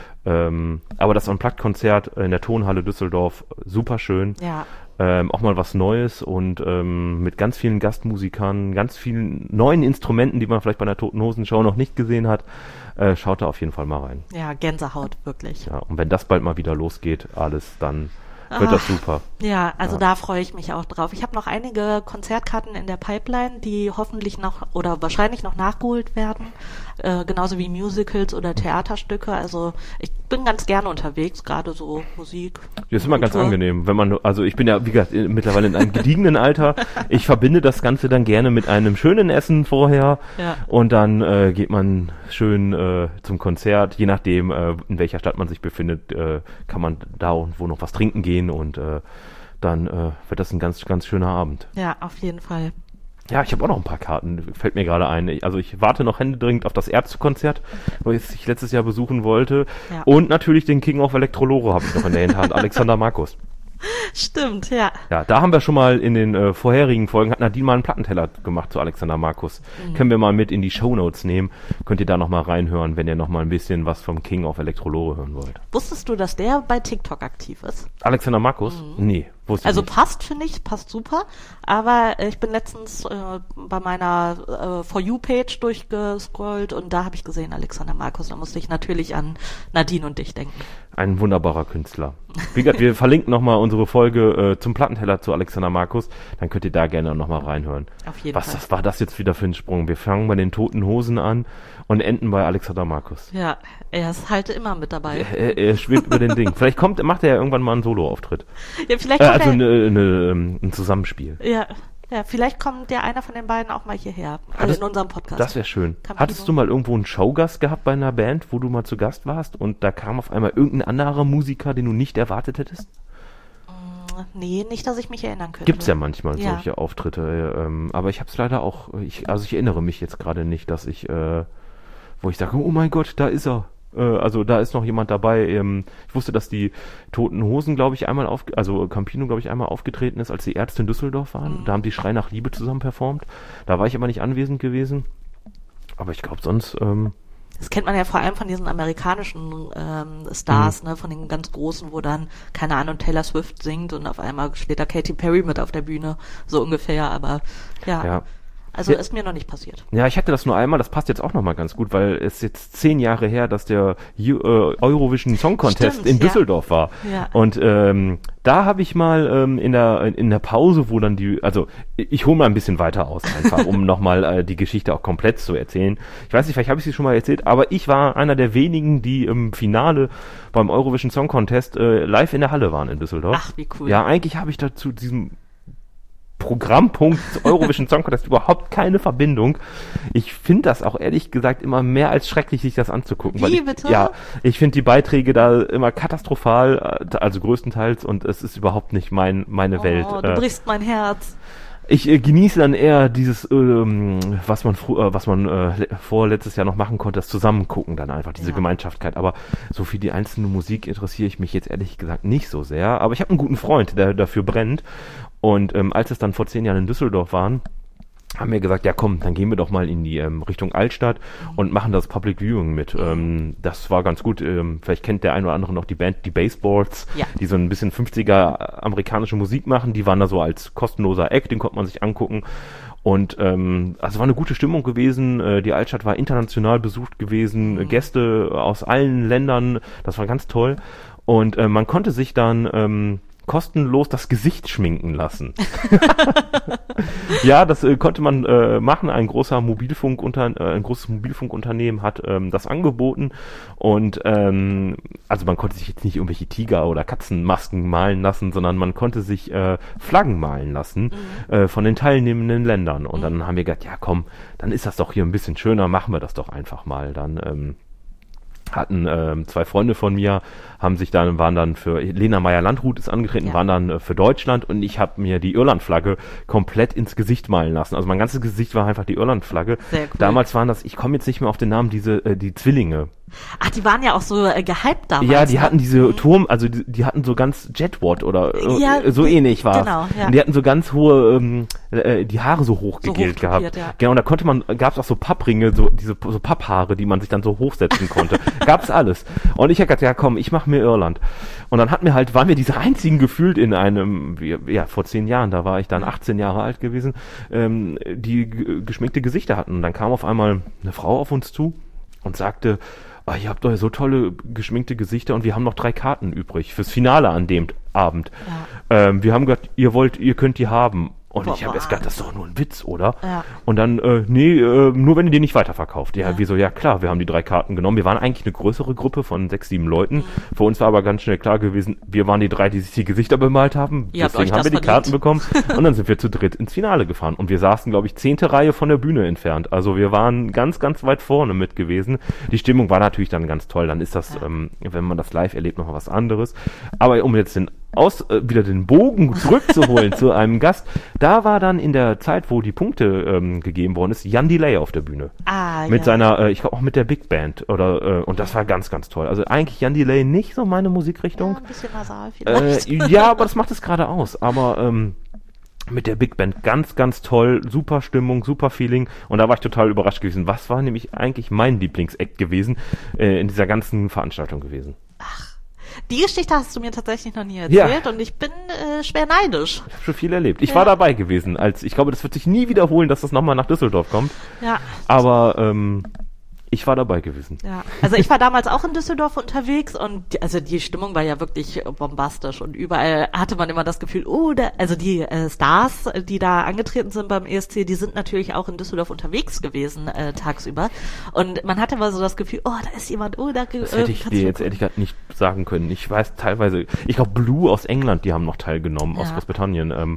Aber das Unplugged-Konzert in der Tonhalle Düsseldorf, super schön. Ja. Auch mal was Neues und mit ganz vielen Gastmusikern, ganz vielen neuen Instrumenten, die man vielleicht bei einer Toten Hosen Show noch nicht gesehen hat. Schaut da auf jeden Fall mal rein. Ja, Gänsehaut, wirklich. Ja, und wenn das bald mal wieder losgeht, dann wird das super. Ja, also da freue ich mich auch drauf. Ich habe noch einige Konzertkarten in der Pipeline, die hoffentlich noch oder wahrscheinlich noch nachgeholt werden. Genauso wie Musicals oder Theaterstücke. Also ich bin ganz gerne unterwegs, gerade so Musik. Das ist immer ganz angenehm, wenn man, also ich bin ja, wie gesagt, mittlerweile in einem gediegenen Alter. Ich verbinde das Ganze dann gerne mit einem schönen Essen vorher und dann geht man schön zum Konzert. Je nachdem, in welcher Stadt man sich befindet, kann man da irgendwo noch was trinken gehen und dann wird das ein ganz, ganz schöner Abend. Ja, auf jeden Fall. Ja, ich habe auch noch ein paar Karten, fällt mir gerade ein. Also ich warte noch händeringend auf das Ärztekonzert, was ich letztes Jahr besuchen wollte. Ja. Und natürlich den King of Electrolore habe ich noch in der Hinterhand, Alexander Markus. Stimmt, ja. Ja, da haben wir schon mal in den vorherigen Folgen, hat Nadine mal einen Plattenteller gemacht zu Alexander Markus. Können wir mal mit in die Shownotes nehmen. Könnt ihr da nochmal reinhören, wenn ihr nochmal ein bisschen was vom King of Electrolore hören wollt. Wusstest du, dass der bei TikTok aktiv ist? Alexander Markus? Nee, wusste ich nicht. Passt, finde ich, passt super. Aber ich bin letztens bei meiner For You-Page durchgescrollt und da habe ich gesehen, Alexander Markus. Da musste ich natürlich an Nadine und dich denken. Ein wunderbarer Künstler. Wie gesagt, wir verlinken nochmal unsere Folge zum Plattenteller zu Alexander Markus. Dann könnt ihr da gerne nochmal reinhören. Auf jeden Fall. Was war das jetzt wieder für ein Sprung? Wir fangen bei den Toten Hosen an und enden bei Alexander Markus. Ja, er ist halt immer mit dabei. Er schwebt über den Ding. Vielleicht macht er ja irgendwann mal einen Solo-Auftritt. Ja, vielleicht ein Zusammenspiel. Ja, vielleicht kommt der einer von den beiden auch mal hierher. In unserem Podcast. Das wäre schön. Hattest du mal irgendwo einen Showgast gehabt bei einer Band, wo du mal zu Gast warst und da kam auf einmal irgendein anderer Musiker, den du nicht erwartet hättest? Nee, nicht, dass ich mich erinnern könnte. Gibt's ja manchmal solche Auftritte, aber ich habe es leider auch, ich erinnere mich jetzt gerade nicht, dass ich, wo ich sage, oh mein Gott, da ist er. Also da ist noch jemand dabei. Ich wusste, dass die Toten Hosen, glaube ich, also Campino, glaube ich, einmal aufgetreten ist, als die Ärzte in Düsseldorf waren. Da haben die Schrei nach Liebe zusammen performt. Da war ich aber nicht anwesend gewesen. Aber ich glaube sonst... Das kennt man ja vor allem von diesen amerikanischen Stars, ne, von den ganz Großen, wo dann, keine Ahnung, Taylor Swift singt und auf einmal steht da Katy Perry mit auf der Bühne, so ungefähr, aber ja. Also ist mir noch nicht passiert. Ja, ich hatte das nur einmal, das passt jetzt auch nochmal ganz gut, weil es jetzt 10 Jahre her, dass der Eurovision Song Contest in Düsseldorf war. Ja. Und da habe ich mal in der Pause, wo dann ich hole mal ein bisschen weiter aus einfach, um nochmal die Geschichte auch komplett zu erzählen. Ich weiß nicht, vielleicht habe ich sie schon mal erzählt, aber ich war einer der wenigen, die im Finale beim Eurovision Song Contest live in der Halle waren in Düsseldorf. Ach, wie cool. Ja, eigentlich habe ich da zu diesem Programmpunkt Eurovision Song Contest überhaupt keine Verbindung. Ich finde das auch ehrlich gesagt immer mehr als schrecklich, sich das anzugucken. Bitte? Ja, ich finde die Beiträge da immer katastrophal, also größtenteils, und es ist überhaupt nicht meine Welt. Du brichst mein Herz. Ich genieße dann eher dieses, was man vorletztes Jahr noch machen konnte, das Zusammengucken dann einfach, diese Gemeinschaftlichkeit. Aber so für die einzelne Musik interessiere ich mich jetzt ehrlich gesagt nicht so sehr. Aber ich habe einen guten Freund, der dafür brennt. Und als es dann vor 10 Jahren in Düsseldorf waren, haben wir gesagt, ja komm, dann gehen wir doch mal in die Richtung Altstadt und machen das Public Viewing mit. Das war ganz gut. Vielleicht kennt der ein oder andere noch die Band, die Bassboards, die so ein bisschen 50er amerikanische Musik machen. Die waren da so als kostenloser Act, den konnte man sich angucken. Und also war eine gute Stimmung gewesen. Die Altstadt war international besucht gewesen. Gäste aus allen Ländern. Das war ganz toll. Und man konnte sich dann kostenlos das Gesicht schminken lassen. Ja, das konnte man machen. Ein großes Mobilfunkunternehmen hat das angeboten und also man konnte sich jetzt nicht irgendwelche Tiger- oder Katzenmasken malen lassen, sondern man konnte sich Flaggen malen lassen von den teilnehmenden Ländern. Und dann haben wir gedacht, ja komm, dann ist das doch hier ein bisschen schöner, machen wir das doch einfach mal. Dann hatten 2 Freunde von mir, waren dann für Lena Meyer-Landrut ist angetreten, waren dann für Deutschland, und ich habe mir die Irland-Flagge komplett ins Gesicht malen lassen. Also mein ganzes Gesicht war einfach die Irland-Flagge. Sehr cool. Damals waren das, ich komme jetzt nicht mehr auf den Namen, die Zwillinge. Ach, die waren ja auch so gehypt damals. Ja, die hatten diese also die hatten so ganz Jetwatt oder so ähnlich war. Genau, ja. Und die hatten so ganz hohe, die Haare so hochgegelt gehabt. Ja. Genau, und da gab's auch so Pappringe, so Papphaare, die man sich dann so hochsetzen konnte. Gab's alles. Und ich hab gedacht, ja komm, ich mach mir Irland. Und dann waren wir diese einzigen gefühlt in einem, vor 10 Jahren, da war ich dann 18 Jahre alt gewesen, die geschminkte Gesichter hatten. Und dann kam auf einmal eine Frau auf uns zu und sagte, ihr habt doch so tolle geschminkte Gesichter und wir haben noch 3 Karten übrig fürs Finale an dem Abend. Ja. Wir haben gesagt, ihr könnt die haben. Und ich habe erst gedacht, das ist doch nur ein Witz, oder? Ja. Und dann, nur wenn ihr die nicht weiterverkauft. Ja, wir so, ja klar, wir haben die 3 Karten genommen. Wir waren eigentlich eine größere Gruppe von 6, 7 Leuten. Für uns war aber ganz schnell klar gewesen, wir waren die 3, die sich die Gesichter bemalt haben. Deswegen haben wir die Karten bekommen. Und dann sind wir zu dritt ins Finale gefahren. Und wir saßen, glaube ich, 10. Reihe von der Bühne entfernt. Also wir waren ganz, ganz weit vorne mit gewesen. Die Stimmung war natürlich dann ganz toll. Dann ist das, wenn man das live erlebt, noch was anderes. Aber um jetzt wieder den Bogen zurückzuholen zu einem Gast, da war dann in der Zeit, wo die Punkte gegeben worden ist, Jan Delay auf der Bühne. Mit seiner, ich glaube auch mit der Big Band und das war ganz, ganz toll. Also eigentlich Jan Delay nicht so meine Musikrichtung. Ja, ein bisschen nasal vielleicht. Ja, aber das macht es gerade aus. Aber mit der Big Band ganz, ganz toll, super Stimmung, super Feeling, und da war ich total überrascht gewesen. Was war nämlich eigentlich mein Lieblingseck gewesen in dieser ganzen Veranstaltung gewesen? Ach. Die Geschichte hast du mir tatsächlich noch nie erzählt, und ich bin schwer neidisch. Ich habe schon viel erlebt. Ich war dabei gewesen, ich glaube, das wird sich nie wiederholen, dass das nochmal nach Düsseldorf kommt. Ja. Aber ich war dabei gewesen. Ja, also ich war damals auch in Düsseldorf unterwegs, und die Stimmung war ja wirklich bombastisch, und überall hatte man immer das Gefühl, die Stars, die da angetreten sind beim ESC, die sind natürlich auch in Düsseldorf unterwegs gewesen tagsüber, und man hatte immer so das Gefühl, da ist jemand, das hätte ich dir jetzt ehrlich gesagt nicht sagen können. Ich weiß teilweise, ich glaube Blue aus England, die haben noch teilgenommen, aus Großbritannien,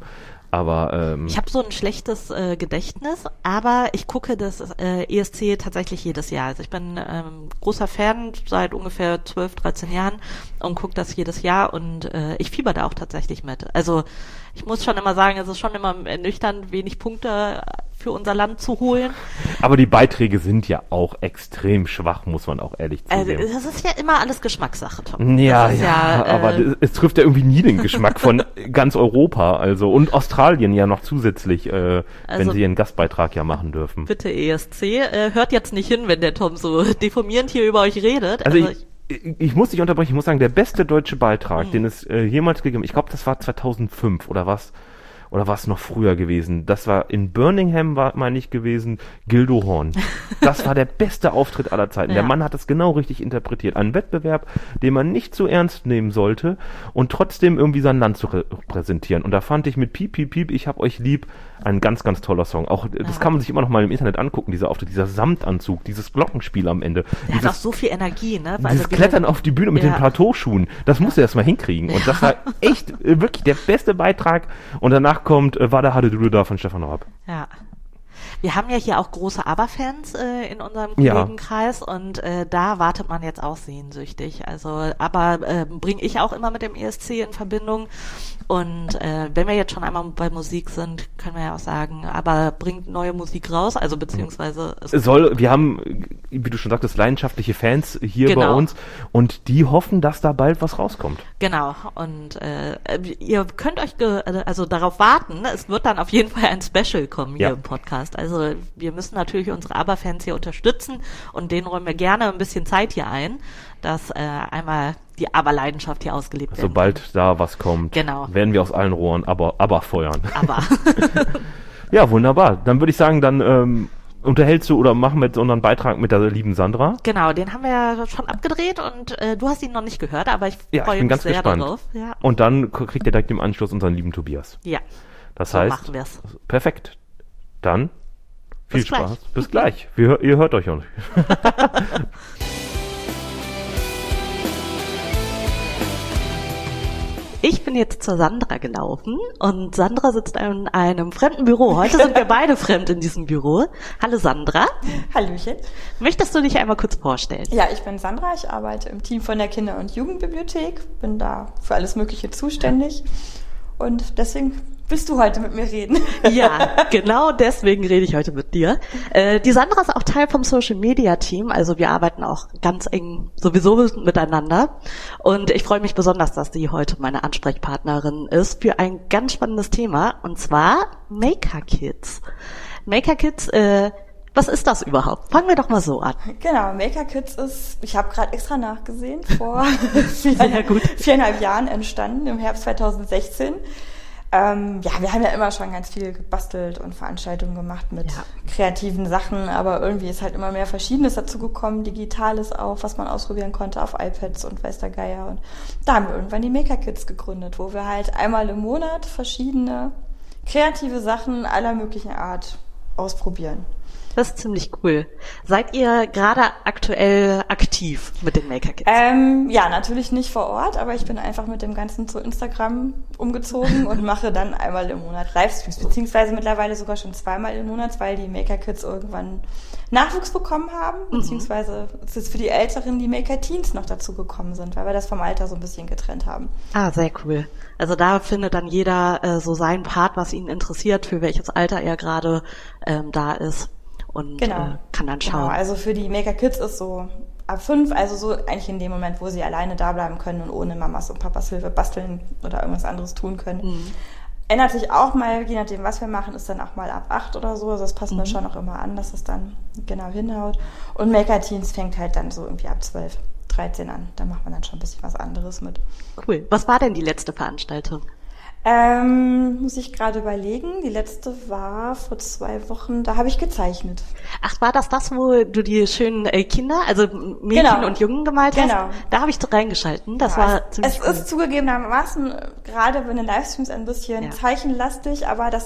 Aber ich habe so ein schlechtes Gedächtnis, aber ich gucke das ESC tatsächlich jedes Jahr. Also ich bin großer Fan seit ungefähr 12, 13 Jahren und gucke das jedes Jahr und ich fieber da auch tatsächlich mit. Also ich muss schon immer sagen, es ist schon immer ernüchternd, wenig Punkte für unser Land zu holen. Aber die Beiträge sind ja auch extrem schwach, muss man auch ehrlich zugeben. Also das ist ja immer alles Geschmackssache, Tom. Ja, aber es trifft ja irgendwie nie den Geschmack von ganz Europa, also und Australien ja noch zusätzlich, wenn sie ihren Gastbeitrag ja machen dürfen. Bitte ESC, hört jetzt nicht hin, wenn der Tom so deformierend hier über euch redet. Also ich muss dich unterbrechen, ich muss sagen, der beste deutsche Beitrag, den es jemals gegeben hat, ich glaube, das war 2005 oder was? Oder war es noch früher gewesen? Das war in Birmingham, meine ich, gewesen, Gildo Horn. Das war der beste Auftritt aller Zeiten. Ja. Der Mann hat es genau richtig interpretiert. Ein Wettbewerb, den man nicht so ernst nehmen sollte und trotzdem irgendwie sein Land zu repräsentieren. Und da fand ich mit Piep, Piep, Piep, ich hab euch lieb, ein ganz, ganz toller Song. Auch das kann man sich immer noch mal im Internet angucken, dieser Auftritt, dieser Samtanzug, dieses Glockenspiel am Ende. Der hat auch so viel Energie, ne? Weil dieses Klettern auf die Bühne mit den Plateauschuhen, das muss er erst mal hinkriegen. Und das war echt wirklich der beste Beitrag. Und danach kommt Wada Hade Dude da von Stefan Raab. Ja. Wir haben ja hier auch große ABBA-Fans in unserem Kollegenkreis und da wartet man jetzt auch sehnsüchtig. Also ABBA bringe ich auch immer mit dem ESC in Verbindung. Und wenn wir jetzt schon einmal bei Musik sind, können wir ja auch sagen, ABBA bringt neue Musik raus, also beziehungsweise wir haben, wie du schon sagtest, leidenschaftliche Fans hier bei uns und die hoffen, dass da bald was rauskommt. Genau. Und ihr könnt euch also darauf warten, es wird dann auf jeden Fall ein Special kommen hier im Podcast. Also wir müssen natürlich unsere ABBA-Fans hier unterstützen und denen räumen wir gerne ein bisschen Zeit hier ein, dass einmal die ABBA-Leidenschaft hier ausgelebt wird. Sobald da was kommt, werden wir aus allen Rohren ABBA feuern. ABBA. Ja, wunderbar. Dann würde ich sagen, dann unterhältst du oder machen wir jetzt unseren Beitrag mit der lieben Sandra. Genau, den haben wir ja schon abgedreht und du hast ihn noch nicht gehört, aber ich freue mich ganz sehr gespannt. darauf. Ja. Und dann kriegt ihr direkt im Anschluss unseren lieben Tobias. Ja, das so heißt, machen wir's. Perfekt. Dann viel Spaß. Gleich. Bis gleich. Ihr hört euch auch. Ich bin jetzt zur Sandra gelaufen und Sandra sitzt in einem fremden Büro. Heute sind wir beide fremd in diesem Büro. Hallo Sandra. Hallöchen. Möchtest du dich einmal kurz vorstellen? Ja, ich bin Sandra, ich arbeite im Team von der Kinder- und Jugendbibliothek, bin da für alles Mögliche zuständig und deswegen willst du heute mit mir reden. Ja, genau deswegen rede ich heute mit dir. Die Sandra ist auch Teil vom Social-Media-Team, also wir arbeiten auch ganz eng sowieso miteinander. Und ich freue mich besonders, dass sie heute meine Ansprechpartnerin ist für ein ganz spannendes Thema, und zwar Maker Kids. Maker Kids, was ist das überhaupt? Fangen wir doch mal so an. Genau, Maker Kids ist, ich habe gerade extra nachgesehen, vor 4,5 Jahren entstanden, im Herbst 2016. Wir haben ja immer schon ganz viel gebastelt und Veranstaltungen gemacht mit kreativen Sachen, aber irgendwie ist halt immer mehr Verschiedenes dazu gekommen, Digitales auch, was man ausprobieren konnte auf iPads und weiß der Geier. Und da haben wir irgendwann die Maker Kids gegründet, wo wir halt einmal im Monat verschiedene kreative Sachen aller möglichen Art ausprobieren. Das ist ziemlich cool. Seid ihr gerade aktuell aktiv mit den Maker Kids? Ja, natürlich nicht vor Ort, aber ich bin einfach mit dem Ganzen zu Instagram umgezogen und mache dann einmal im Monat Livestreams, beziehungsweise mittlerweile sogar schon 2-mal im Monat, weil die Maker Kids irgendwann Nachwuchs bekommen haben, beziehungsweise es ist für die Älteren die Maker Teens noch dazu gekommen sind, weil wir das vom Alter so ein bisschen getrennt haben. Ah, sehr cool. Also da findet dann jeder so seinen Part, was ihn interessiert, für welches Alter er gerade da ist. Und kann dann schauen. Genau, also für die Maker Kids ist so ab 5, also so eigentlich in dem Moment, wo sie alleine da bleiben können und ohne Mamas und Papas Hilfe basteln oder irgendwas anderes tun können. Ändert sich auch mal, je nachdem, was wir machen, ist dann auch mal ab 8 oder so. Also das passen wir schon auch immer an, dass es dann genau hinhaut. Und Maker Teens fängt halt dann so irgendwie ab 12, 13 an. Da macht man dann schon ein bisschen was anderes mit. Cool. Was war denn die letzte Veranstaltung? Muss ich gerade überlegen. Die letzte war vor 2 Wochen, da habe ich gezeichnet. Ach, war das, wo du die schönen Kinder, also Mädchen und Jungen gemalt hast? Genau. Da habe ich reingeschalten. Das war ziemlich cool. Es ist zugegebenermaßen gerade bei den Livestreams ein bisschen zeichenlastig, aber das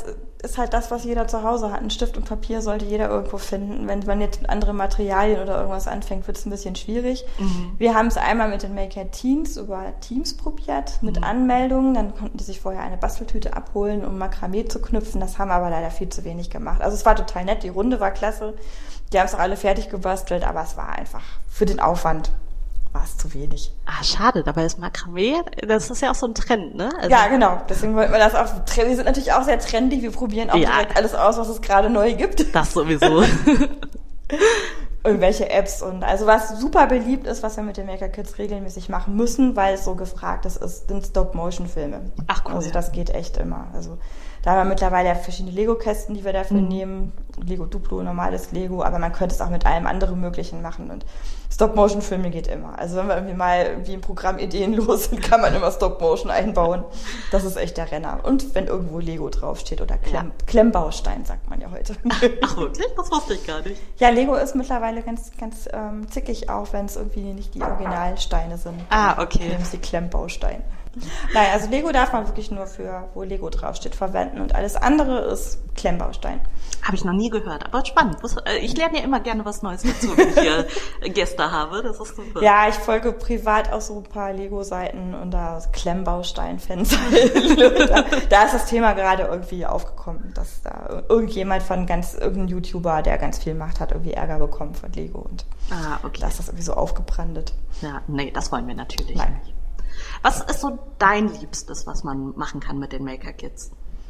ist halt das, was jeder zu Hause hat. Ein Stift und Papier sollte jeder irgendwo finden. Wenn man jetzt mit anderen Materialien oder irgendwas anfängt, wird es ein bisschen schwierig. Wir haben es einmal mit den Maker Teens über Teams probiert, mit Anmeldungen. Dann konnten die sich vorher eine Basteltüte abholen, um Makramee zu knüpfen. Das haben wir aber leider viel zu wenig gemacht. Also es war total nett, die Runde war klasse. Die haben es auch alle fertig gebastelt, aber es war einfach für den Aufwand war es zu wenig. Schade, dabei ist Makramee, das ist ja auch so ein Trend, ne? Also ja, genau. Deswegen wollten wir das auch. Wir sind natürlich auch sehr trendy. Wir probieren auch direkt alles aus, was es gerade neu gibt. Das sowieso. Irgendwelche Apps und also was super beliebt ist, was wir mit den Maker Kids regelmäßig machen müssen, weil es so gefragt ist, sind Stop-Motion-Filme. Ach cool. Also das geht echt immer. Also da haben wir mittlerweile verschiedene Lego-Kästen, die wir dafür nehmen. Lego Duplo, normales Lego, aber man könnte es auch mit allem anderen Möglichen machen und Stop-Motion-Filme geht immer. Also wenn wir irgendwie mal wie im Programm ideenlos sind, kann man immer Stop-Motion einbauen. Das ist echt der Renner. Und wenn irgendwo Lego draufsteht oder Klemmbaustein, sagt man ja heute. Ach wirklich? Das wusste ich gar nicht. Ja, Lego ist mittlerweile ganz zickig auch, wenn es irgendwie nicht die Originalsteine sind. Okay. Nehmen sie Klemmbaustein. Nein, also Lego darf man wirklich nur für, wo Lego draufsteht, verwenden und alles andere ist Klemmbaustein. Habe ich noch nie gehört, aber spannend. Ich lerne ja immer gerne was Neues dazu, wenn ich hier Gäste habe. Das ist super. Ja, ich folge privat auch so ein paar Lego-Seiten und da Klemmbaustein-Fans. Da ist das Thema gerade irgendwie aufgekommen, dass da irgendjemand irgendein YouTuber, der ganz viel macht, hat irgendwie Ärger bekommen von Lego und okay. Da ist das irgendwie so aufgebrandet. Ja, nee, das wollen wir natürlich Nein. nicht. Was ist so dein Liebstes, was man machen kann mit den Maker Kids?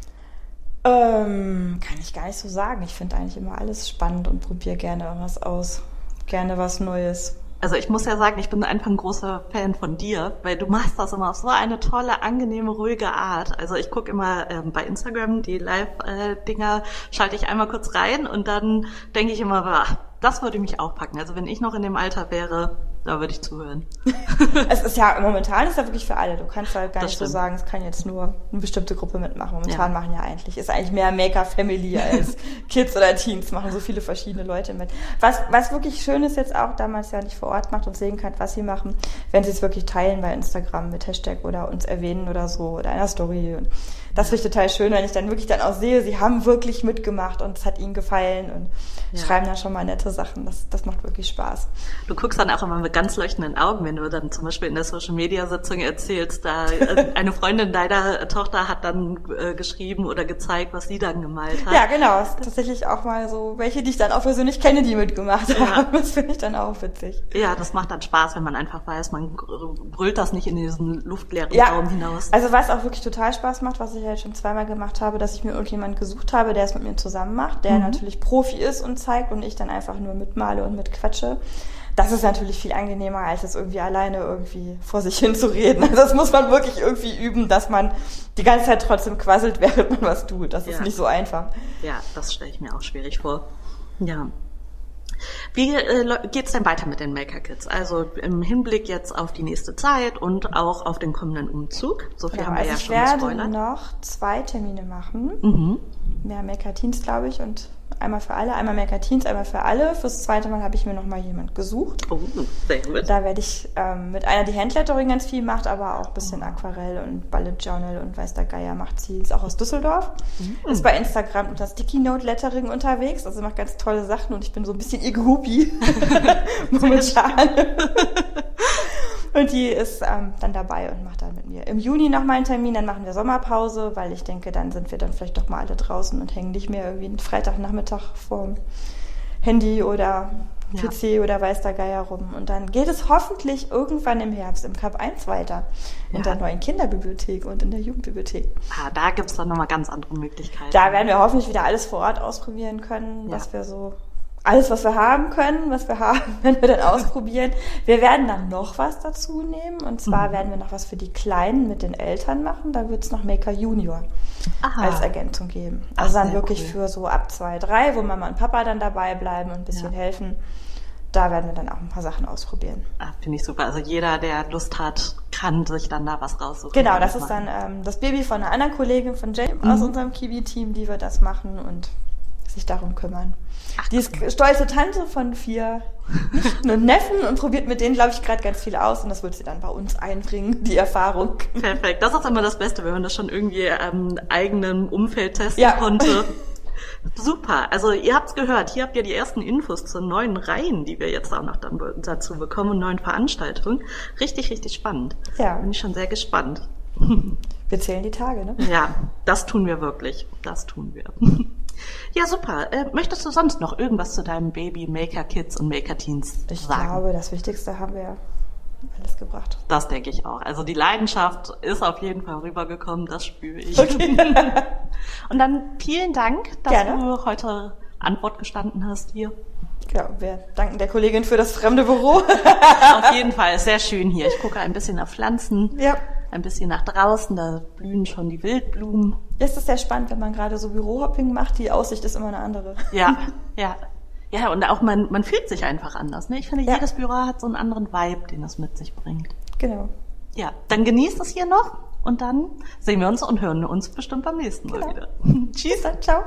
Kann ich gar nicht so sagen. Ich finde eigentlich immer alles spannend und probiere gerne irgendwas aus. Gerne was Neues. Also ich muss ja sagen, ich bin einfach ein großer Fan von dir, weil du machst das immer auf so eine tolle, angenehme, ruhige Art. Also ich gucke immer bei Instagram die Live-Dinger, schalte ich einmal kurz rein und dann denke ich immer, das würde mich auch packen. Also wenn ich noch in dem Alter wäre, da würde ich zuhören. Es ist ja, momentan ist ja wirklich für alle. Du kannst halt gar nicht so sagen, es kann jetzt nur eine bestimmte Gruppe mitmachen. Momentan machen ist eigentlich mehr Maker-Family als Kids oder Teens, machen so viele verschiedene Leute mit. Was wirklich schön ist jetzt auch, da man es ja nicht vor Ort macht und sehen kann, was sie machen, wenn sie es wirklich teilen bei Instagram mit Hashtag oder uns erwähnen oder so oder einer Story. Und das finde ich total schön, wenn ich dann wirklich auch sehe, sie haben wirklich mitgemacht und es hat ihnen gefallen und schreiben dann schon mal nette Sachen. Das macht wirklich Spaß. Du guckst dann auch immer mit ganz leuchtenden Augen, wenn du dann zum Beispiel in der Social-Media-Sitzung erzählst, da eine Freundin deiner Tochter hat dann geschrieben oder gezeigt, was sie dann gemalt hat. Ja, genau. Es ist tatsächlich auch mal so welche, die ich dann auch persönlich kenne, die mitgemacht haben. Das finde ich dann auch witzig. Ja, das macht dann Spaß, wenn man einfach weiß, man brüllt das nicht in diesen luftleeren Raum hinaus. Also was auch wirklich total Spaß macht, was ich ja schon zweimal gemacht habe, dass ich mir irgendjemanden gesucht habe, der es mit mir zusammen macht, der natürlich Profi ist und zeigt und ich dann einfach nur mitmale und mitquatsche. Das ist natürlich viel angenehmer, als es irgendwie alleine irgendwie vor sich hin zu reden. Also das muss man wirklich irgendwie üben, dass man die ganze Zeit trotzdem quasselt, während man was tut. Das ist nicht so einfach. Ja, das stelle ich mir auch schwierig vor. Ja. Wie geht's denn weiter mit den Maker Kids? Also im Hinblick jetzt auf die nächste Zeit und auch auf den kommenden Umzug. So viel haben wir ja schon gespoilert. Ich werde noch 2 Termine machen. Mehr Maker Teens, glaube ich, und einmal für alle. Einmal Maker Teens, einmal für alle. Fürs zweite Mal habe ich mir noch mal jemand gesucht. Oh, sehr gut. Da werde ich mit einer, die Handlettering ganz viel macht, aber auch ein bisschen Aquarell und Bullet Journal und weiß der Geier macht sie. Ist auch aus Düsseldorf. Ist bei Instagram unter Sticky Note Lettering unterwegs. Also macht ganz tolle Sachen und ich bin so ein bisschen ihr Groupie momentan. Und die ist dann dabei und macht dann mit mir im Juni nochmal einen Termin. Dann machen wir Sommerpause, weil ich denke, dann sind wir dann vielleicht doch mal alle draußen und hängen nicht mehr irgendwie einen Freitagnachmittag vorm Handy oder PC oder weiß der Geier rum. Und dann geht es hoffentlich irgendwann im Herbst im Cup 1 weiter. In der neuen Kinderbibliothek und in der Jugendbibliothek. Da gibt's dann nochmal ganz andere Möglichkeiten. Da werden wir hoffentlich wieder alles vor Ort ausprobieren können, was wir so... Alles, was wir haben können, was wir haben, werden wir dann ausprobieren. Wir werden dann noch was dazu nehmen. Und zwar werden wir noch was für die Kleinen mit den Eltern machen. Da wird es noch Maker Junior als Ergänzung geben. Also dann wirklich für so ab 2, 3, wo Mama und Papa dann dabei bleiben und ein bisschen helfen. Da werden wir dann auch ein paar Sachen ausprobieren. Finde ich super. Also jeder, der Lust hat, kann sich dann da was raussuchen. Genau, das ist dann das Baby von einer anderen Kollegin von Jay aus unserem Kiwi-Team, die wird das machen und sich darum kümmern. Die ist stolze Tante von 4 Nichten und Neffen und probiert mit denen, glaube ich, gerade ganz viel aus und das wird sie dann bei uns einbringen, die Erfahrung. Perfekt, das ist immer das Beste, wenn man das schon irgendwie am eigenen Umfeld testen konnte. Super, also ihr habt's gehört, hier habt ihr die ersten Infos zu neuen Reihen, die wir jetzt auch noch dann dazu bekommen und neuen Veranstaltungen. Richtig, richtig spannend. Ja. Bin ich schon sehr gespannt. Wir zählen die Tage, ne? Ja, das tun wir wirklich. Das tun wir. Ja, super. Möchtest du sonst noch irgendwas zu deinem Baby Maker Kids und Maker Teens sagen? Ich glaube, das Wichtigste haben wir alles gebracht. Das denke ich auch. Also die Leidenschaft ist auf jeden Fall rübergekommen, das spüre ich. Okay. Und dann vielen Dank, dass Gerne. du heute Antwort gestanden hast hier. Ja, wir danken der Kollegin für das fremde Büro. Auf jeden Fall, sehr schön hier. Ich gucke ein bisschen nach Pflanzen, ein bisschen nach draußen, da blühen schon die Wildblumen. Es ist sehr spannend, wenn man gerade so Bürohopping macht, die Aussicht ist immer eine andere. Ja. Ja, und auch man fühlt sich einfach anders. Ne? Ich finde, jedes Büro hat so einen anderen Vibe, den es mit sich bringt. Genau. Ja, dann genießt es hier noch und dann sehen wir uns und hören uns bestimmt beim nächsten Mal wieder. Tschüss, dann, ciao.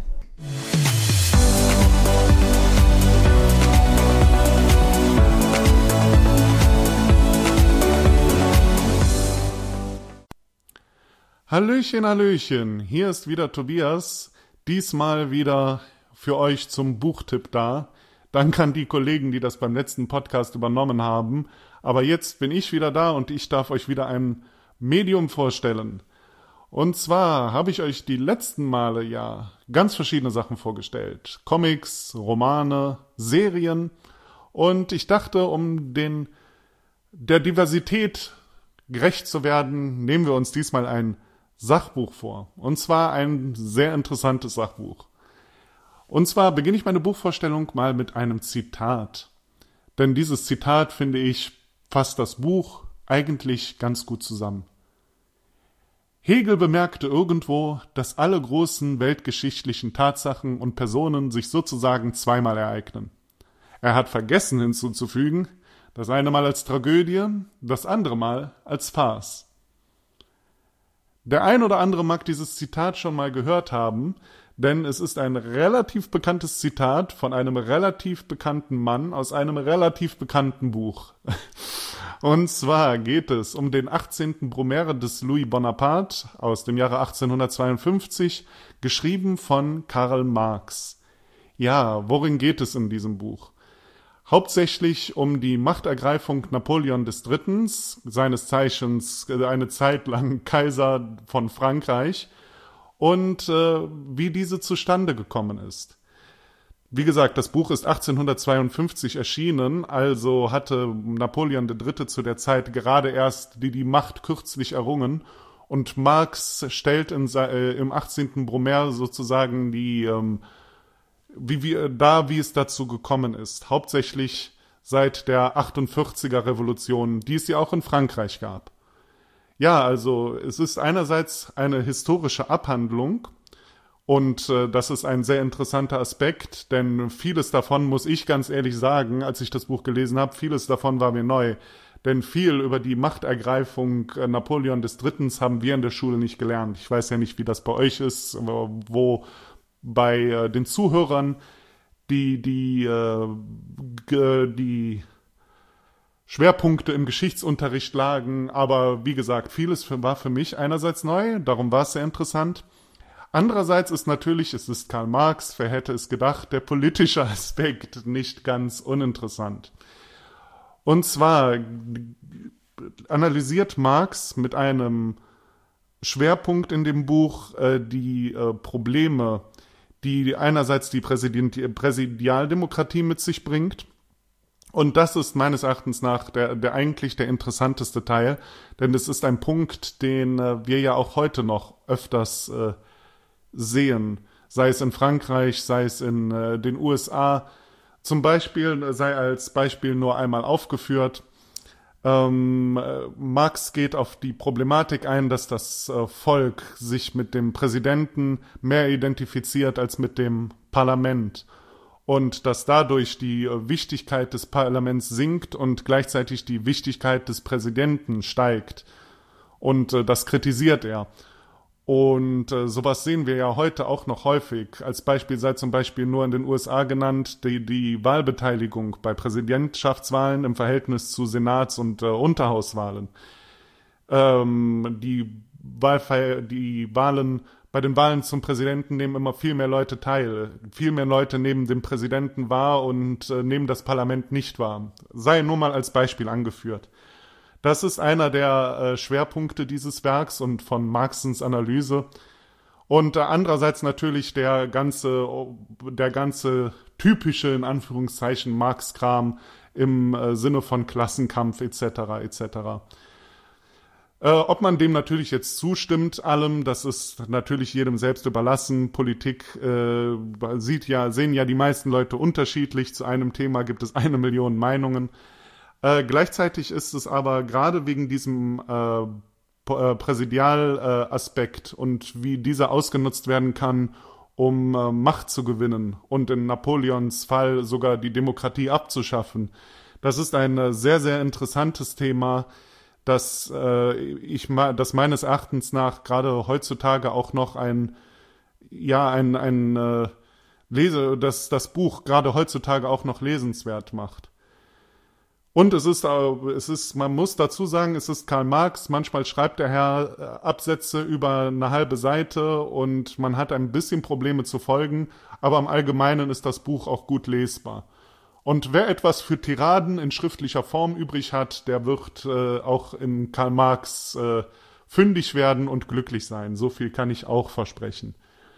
Hallöchen, Hallöchen, hier ist wieder Tobias, diesmal wieder für euch zum Buchtipp da. Danke an die Kollegen, die das beim letzten Podcast übernommen haben. Aber jetzt bin ich wieder da und ich darf euch wieder ein Medium vorstellen. Und zwar habe ich euch die letzten Male ja ganz verschiedene Sachen vorgestellt. Comics, Romane, Serien. Und ich dachte, um der Diversität gerecht zu werden, nehmen wir uns diesmal ein Sachbuch vor. Und zwar ein sehr interessantes Sachbuch. Und zwar beginne ich meine Buchvorstellung mal mit einem Zitat. Denn dieses Zitat, finde ich, fasst das Buch eigentlich ganz gut zusammen. Hegel bemerkte irgendwo, dass alle großen weltgeschichtlichen Tatsachen und Personen sich sozusagen zweimal ereignen. Er hat vergessen hinzuzufügen, das eine Mal als Tragödie, das andere Mal als Farce. Der ein oder andere mag dieses Zitat schon mal gehört haben, denn es ist ein relativ bekanntes Zitat von einem relativ bekannten Mann aus einem relativ bekannten Buch. Und zwar geht es um den 18. Brumaire des Louis Bonaparte aus dem Jahre 1852, geschrieben von Karl Marx. Ja, worin geht es in diesem Buch? Hauptsächlich um die Machtergreifung Napoleon III., seines Zeichens eine Zeit lang Kaiser von Frankreich, und wie diese zustande gekommen ist. Wie gesagt, das Buch ist 1852 erschienen, also hatte Napoleon III. Zu der Zeit gerade erst die Macht kürzlich errungen, und Marx stellt im 18. Brumaire sozusagen wie es dazu gekommen ist. Hauptsächlich seit der 48er Revolution, die es ja auch in Frankreich gab. Ja, also es ist einerseits eine historische Abhandlung und das ist ein sehr interessanter Aspekt, denn vieles davon, muss ich ganz ehrlich sagen, als ich das Buch gelesen habe, vieles davon war mir neu. Denn viel über die Machtergreifung Napoleon III. Haben wir in der Schule nicht gelernt. Ich weiß ja nicht, wie das bei euch ist, wo bei den Zuhörern die Schwerpunkte im Geschichtsunterricht lagen, aber wie gesagt, vieles war für mich einerseits neu, darum war es sehr interessant. Andererseits ist natürlich, es ist Karl Marx, wer hätte es gedacht, der politische Aspekt nicht ganz uninteressant. Und zwar analysiert Marx mit einem Schwerpunkt in dem Buch die Probleme, die einerseits die Präsidialdemokratie mit sich bringt. Und das ist meines Erachtens nach eigentlich der interessanteste Teil, denn es ist ein Punkt, den wir ja auch heute noch öfters sehen, sei es in Frankreich, sei es in den USA. Zum Beispiel sei als Beispiel nur einmal aufgeführt, Marx geht auf die Problematik ein, dass das Volk sich mit dem Präsidenten mehr identifiziert als mit dem Parlament. Und dass dadurch die Wichtigkeit des Parlaments sinkt und gleichzeitig die Wichtigkeit des Präsidenten steigt. Und das kritisiert er. Und sowas sehen wir ja heute auch noch häufig. Als Beispiel sei zum Beispiel nur in den USA genannt die Wahlbeteiligung bei Präsidentschaftswahlen im Verhältnis zu Senats- und Unterhauswahlen. Bei den Wahlen zum Präsidenten nehmen immer viel mehr Leute teil. Viel mehr Leute nehmen den Präsidenten wahr und nehmen das Parlament nicht wahr. Sei nur mal als Beispiel angeführt. Das ist einer der Schwerpunkte dieses Werks und von Marxens Analyse. Und andererseits natürlich der ganze typische, in Anführungszeichen, Marx-Kram im Sinne von Klassenkampf etc. etc. Ob man dem natürlich jetzt zustimmt, allem, das ist natürlich jedem selbst überlassen. Politik sehen ja die meisten Leute unterschiedlich. Zu einem Thema gibt es 1 Million Meinungen. Gleichzeitig ist es aber gerade wegen diesem Präsidialaspekt und wie dieser ausgenutzt werden kann, um Macht zu gewinnen und in Napoleons Fall sogar die Demokratie abzuschaffen. Das ist ein sehr, sehr interessantes Thema, das meines Erachtens nach gerade heutzutage auch noch das Buch gerade heutzutage auch noch lesenswert macht. Und man muss dazu sagen, es ist Karl Marx. Manchmal schreibt der Herr Absätze über eine halbe Seite und man hat ein bisschen Probleme zu folgen, aber im Allgemeinen ist das Buch auch gut lesbar. Und wer etwas für Tiraden in schriftlicher Form übrig hat, der wird auch in Karl Marx fündig werden und glücklich sein. So viel kann ich auch versprechen.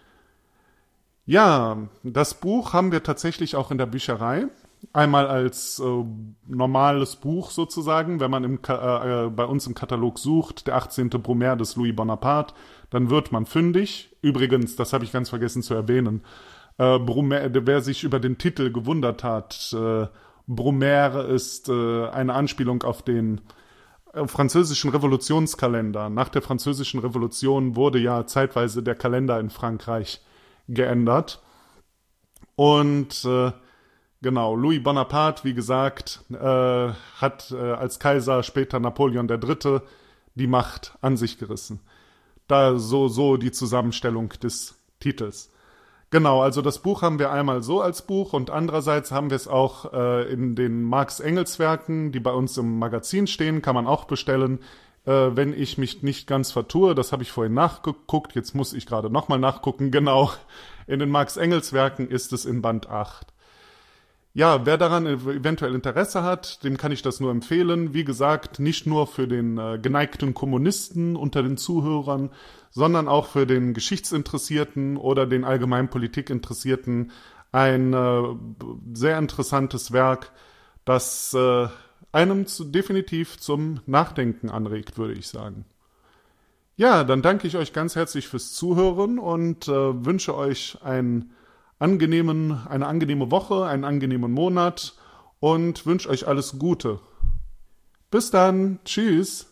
Ja, das Buch haben wir tatsächlich auch in der Bücherei. Einmal als normales Buch sozusagen, wenn man bei uns im Katalog sucht, der 18. Brumaire des Louis Bonaparte, dann wird man fündig. Übrigens, das habe ich ganz vergessen zu erwähnen, Brumaire, wer sich über den Titel gewundert hat, Brumaire ist eine Anspielung auf den französischen Revolutionskalender. Nach der französischen Revolution wurde ja zeitweise der Kalender in Frankreich geändert. Und genau, Louis Bonaparte, wie gesagt, hat als Kaiser später Napoleon III. Die Macht an sich gerissen. Da so die Zusammenstellung des Titels. Genau, also das Buch haben wir einmal so als Buch und andererseits haben wir es auch in den Marx-Engels-Werken, die bei uns im Magazin stehen, kann man auch bestellen. Wenn ich mich nicht ganz vertue, das habe ich vorhin nachgeguckt, jetzt muss ich gerade nochmal nachgucken, genau, in den Marx-Engels-Werken ist es in Band 8. Ja, wer daran eventuell Interesse hat, dem kann ich das nur empfehlen. Wie gesagt, nicht nur für den geneigten Kommunisten unter den Zuhörern, sondern auch für den Geschichtsinteressierten oder den allgemein Politikinteressierten ein sehr interessantes Werk, das einem definitiv zum Nachdenken anregt, würde ich sagen. Ja, dann danke ich euch ganz herzlich fürs Zuhören und wünsche euch eine angenehme Woche, einen angenehmen Monat und wünsche euch alles Gute. Bis dann. Tschüss.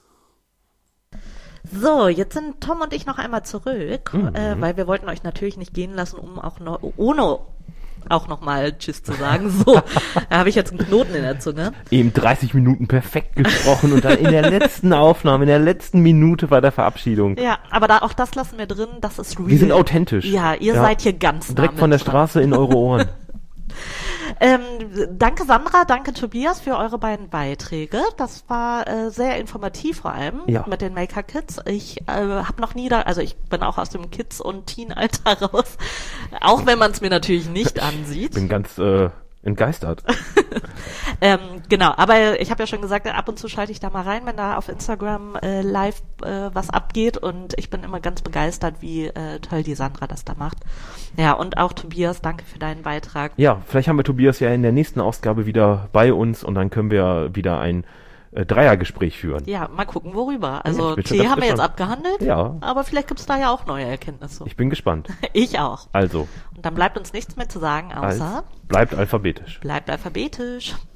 So, jetzt sind Tom und ich noch einmal zurück, weil wir wollten euch natürlich nicht gehen lassen, um ohne noch mal Tschüss zu sagen. So, da habe ich jetzt einen Knoten in der Zunge. Eben 30 Minuten perfekt gesprochen und dann in der letzten Aufnahme, in der letzten Minute bei der Verabschiedung. Ja, aber auch das lassen wir drin, das ist real. Wir sind authentisch. Ja, ihr seid hier ganz nah direkt von der Straße in eure Ohren. Danke Sandra, danke Tobias für eure beiden Beiträge. Das war sehr informativ vor allem mit den Maker Kids. Ich habe noch nie ich bin auch aus dem Kids- und Teen-Alter raus, auch wenn man es mir natürlich nicht ansieht. Ich bin ganz entgeistert. Genau, aber ich habe ja schon gesagt, ab und zu schalte ich da mal rein, wenn da auf Instagram live was abgeht und ich bin immer ganz begeistert, wie toll die Sandra das da macht. Ja, und auch Tobias, danke für deinen Beitrag. Ja, vielleicht haben wir Tobias ja in der nächsten Ausgabe wieder bei uns und dann können wir wieder ein Dreiergespräch führen. Ja, mal gucken, worüber. Also Tee haben wir jetzt abgehandelt, aber vielleicht gibt es da ja auch neue Erkenntnisse. Ich bin gespannt. Ich auch. Also. Und dann bleibt uns nichts mehr zu sagen, außer... Bleibt alphabetisch. Bleibt alphabetisch.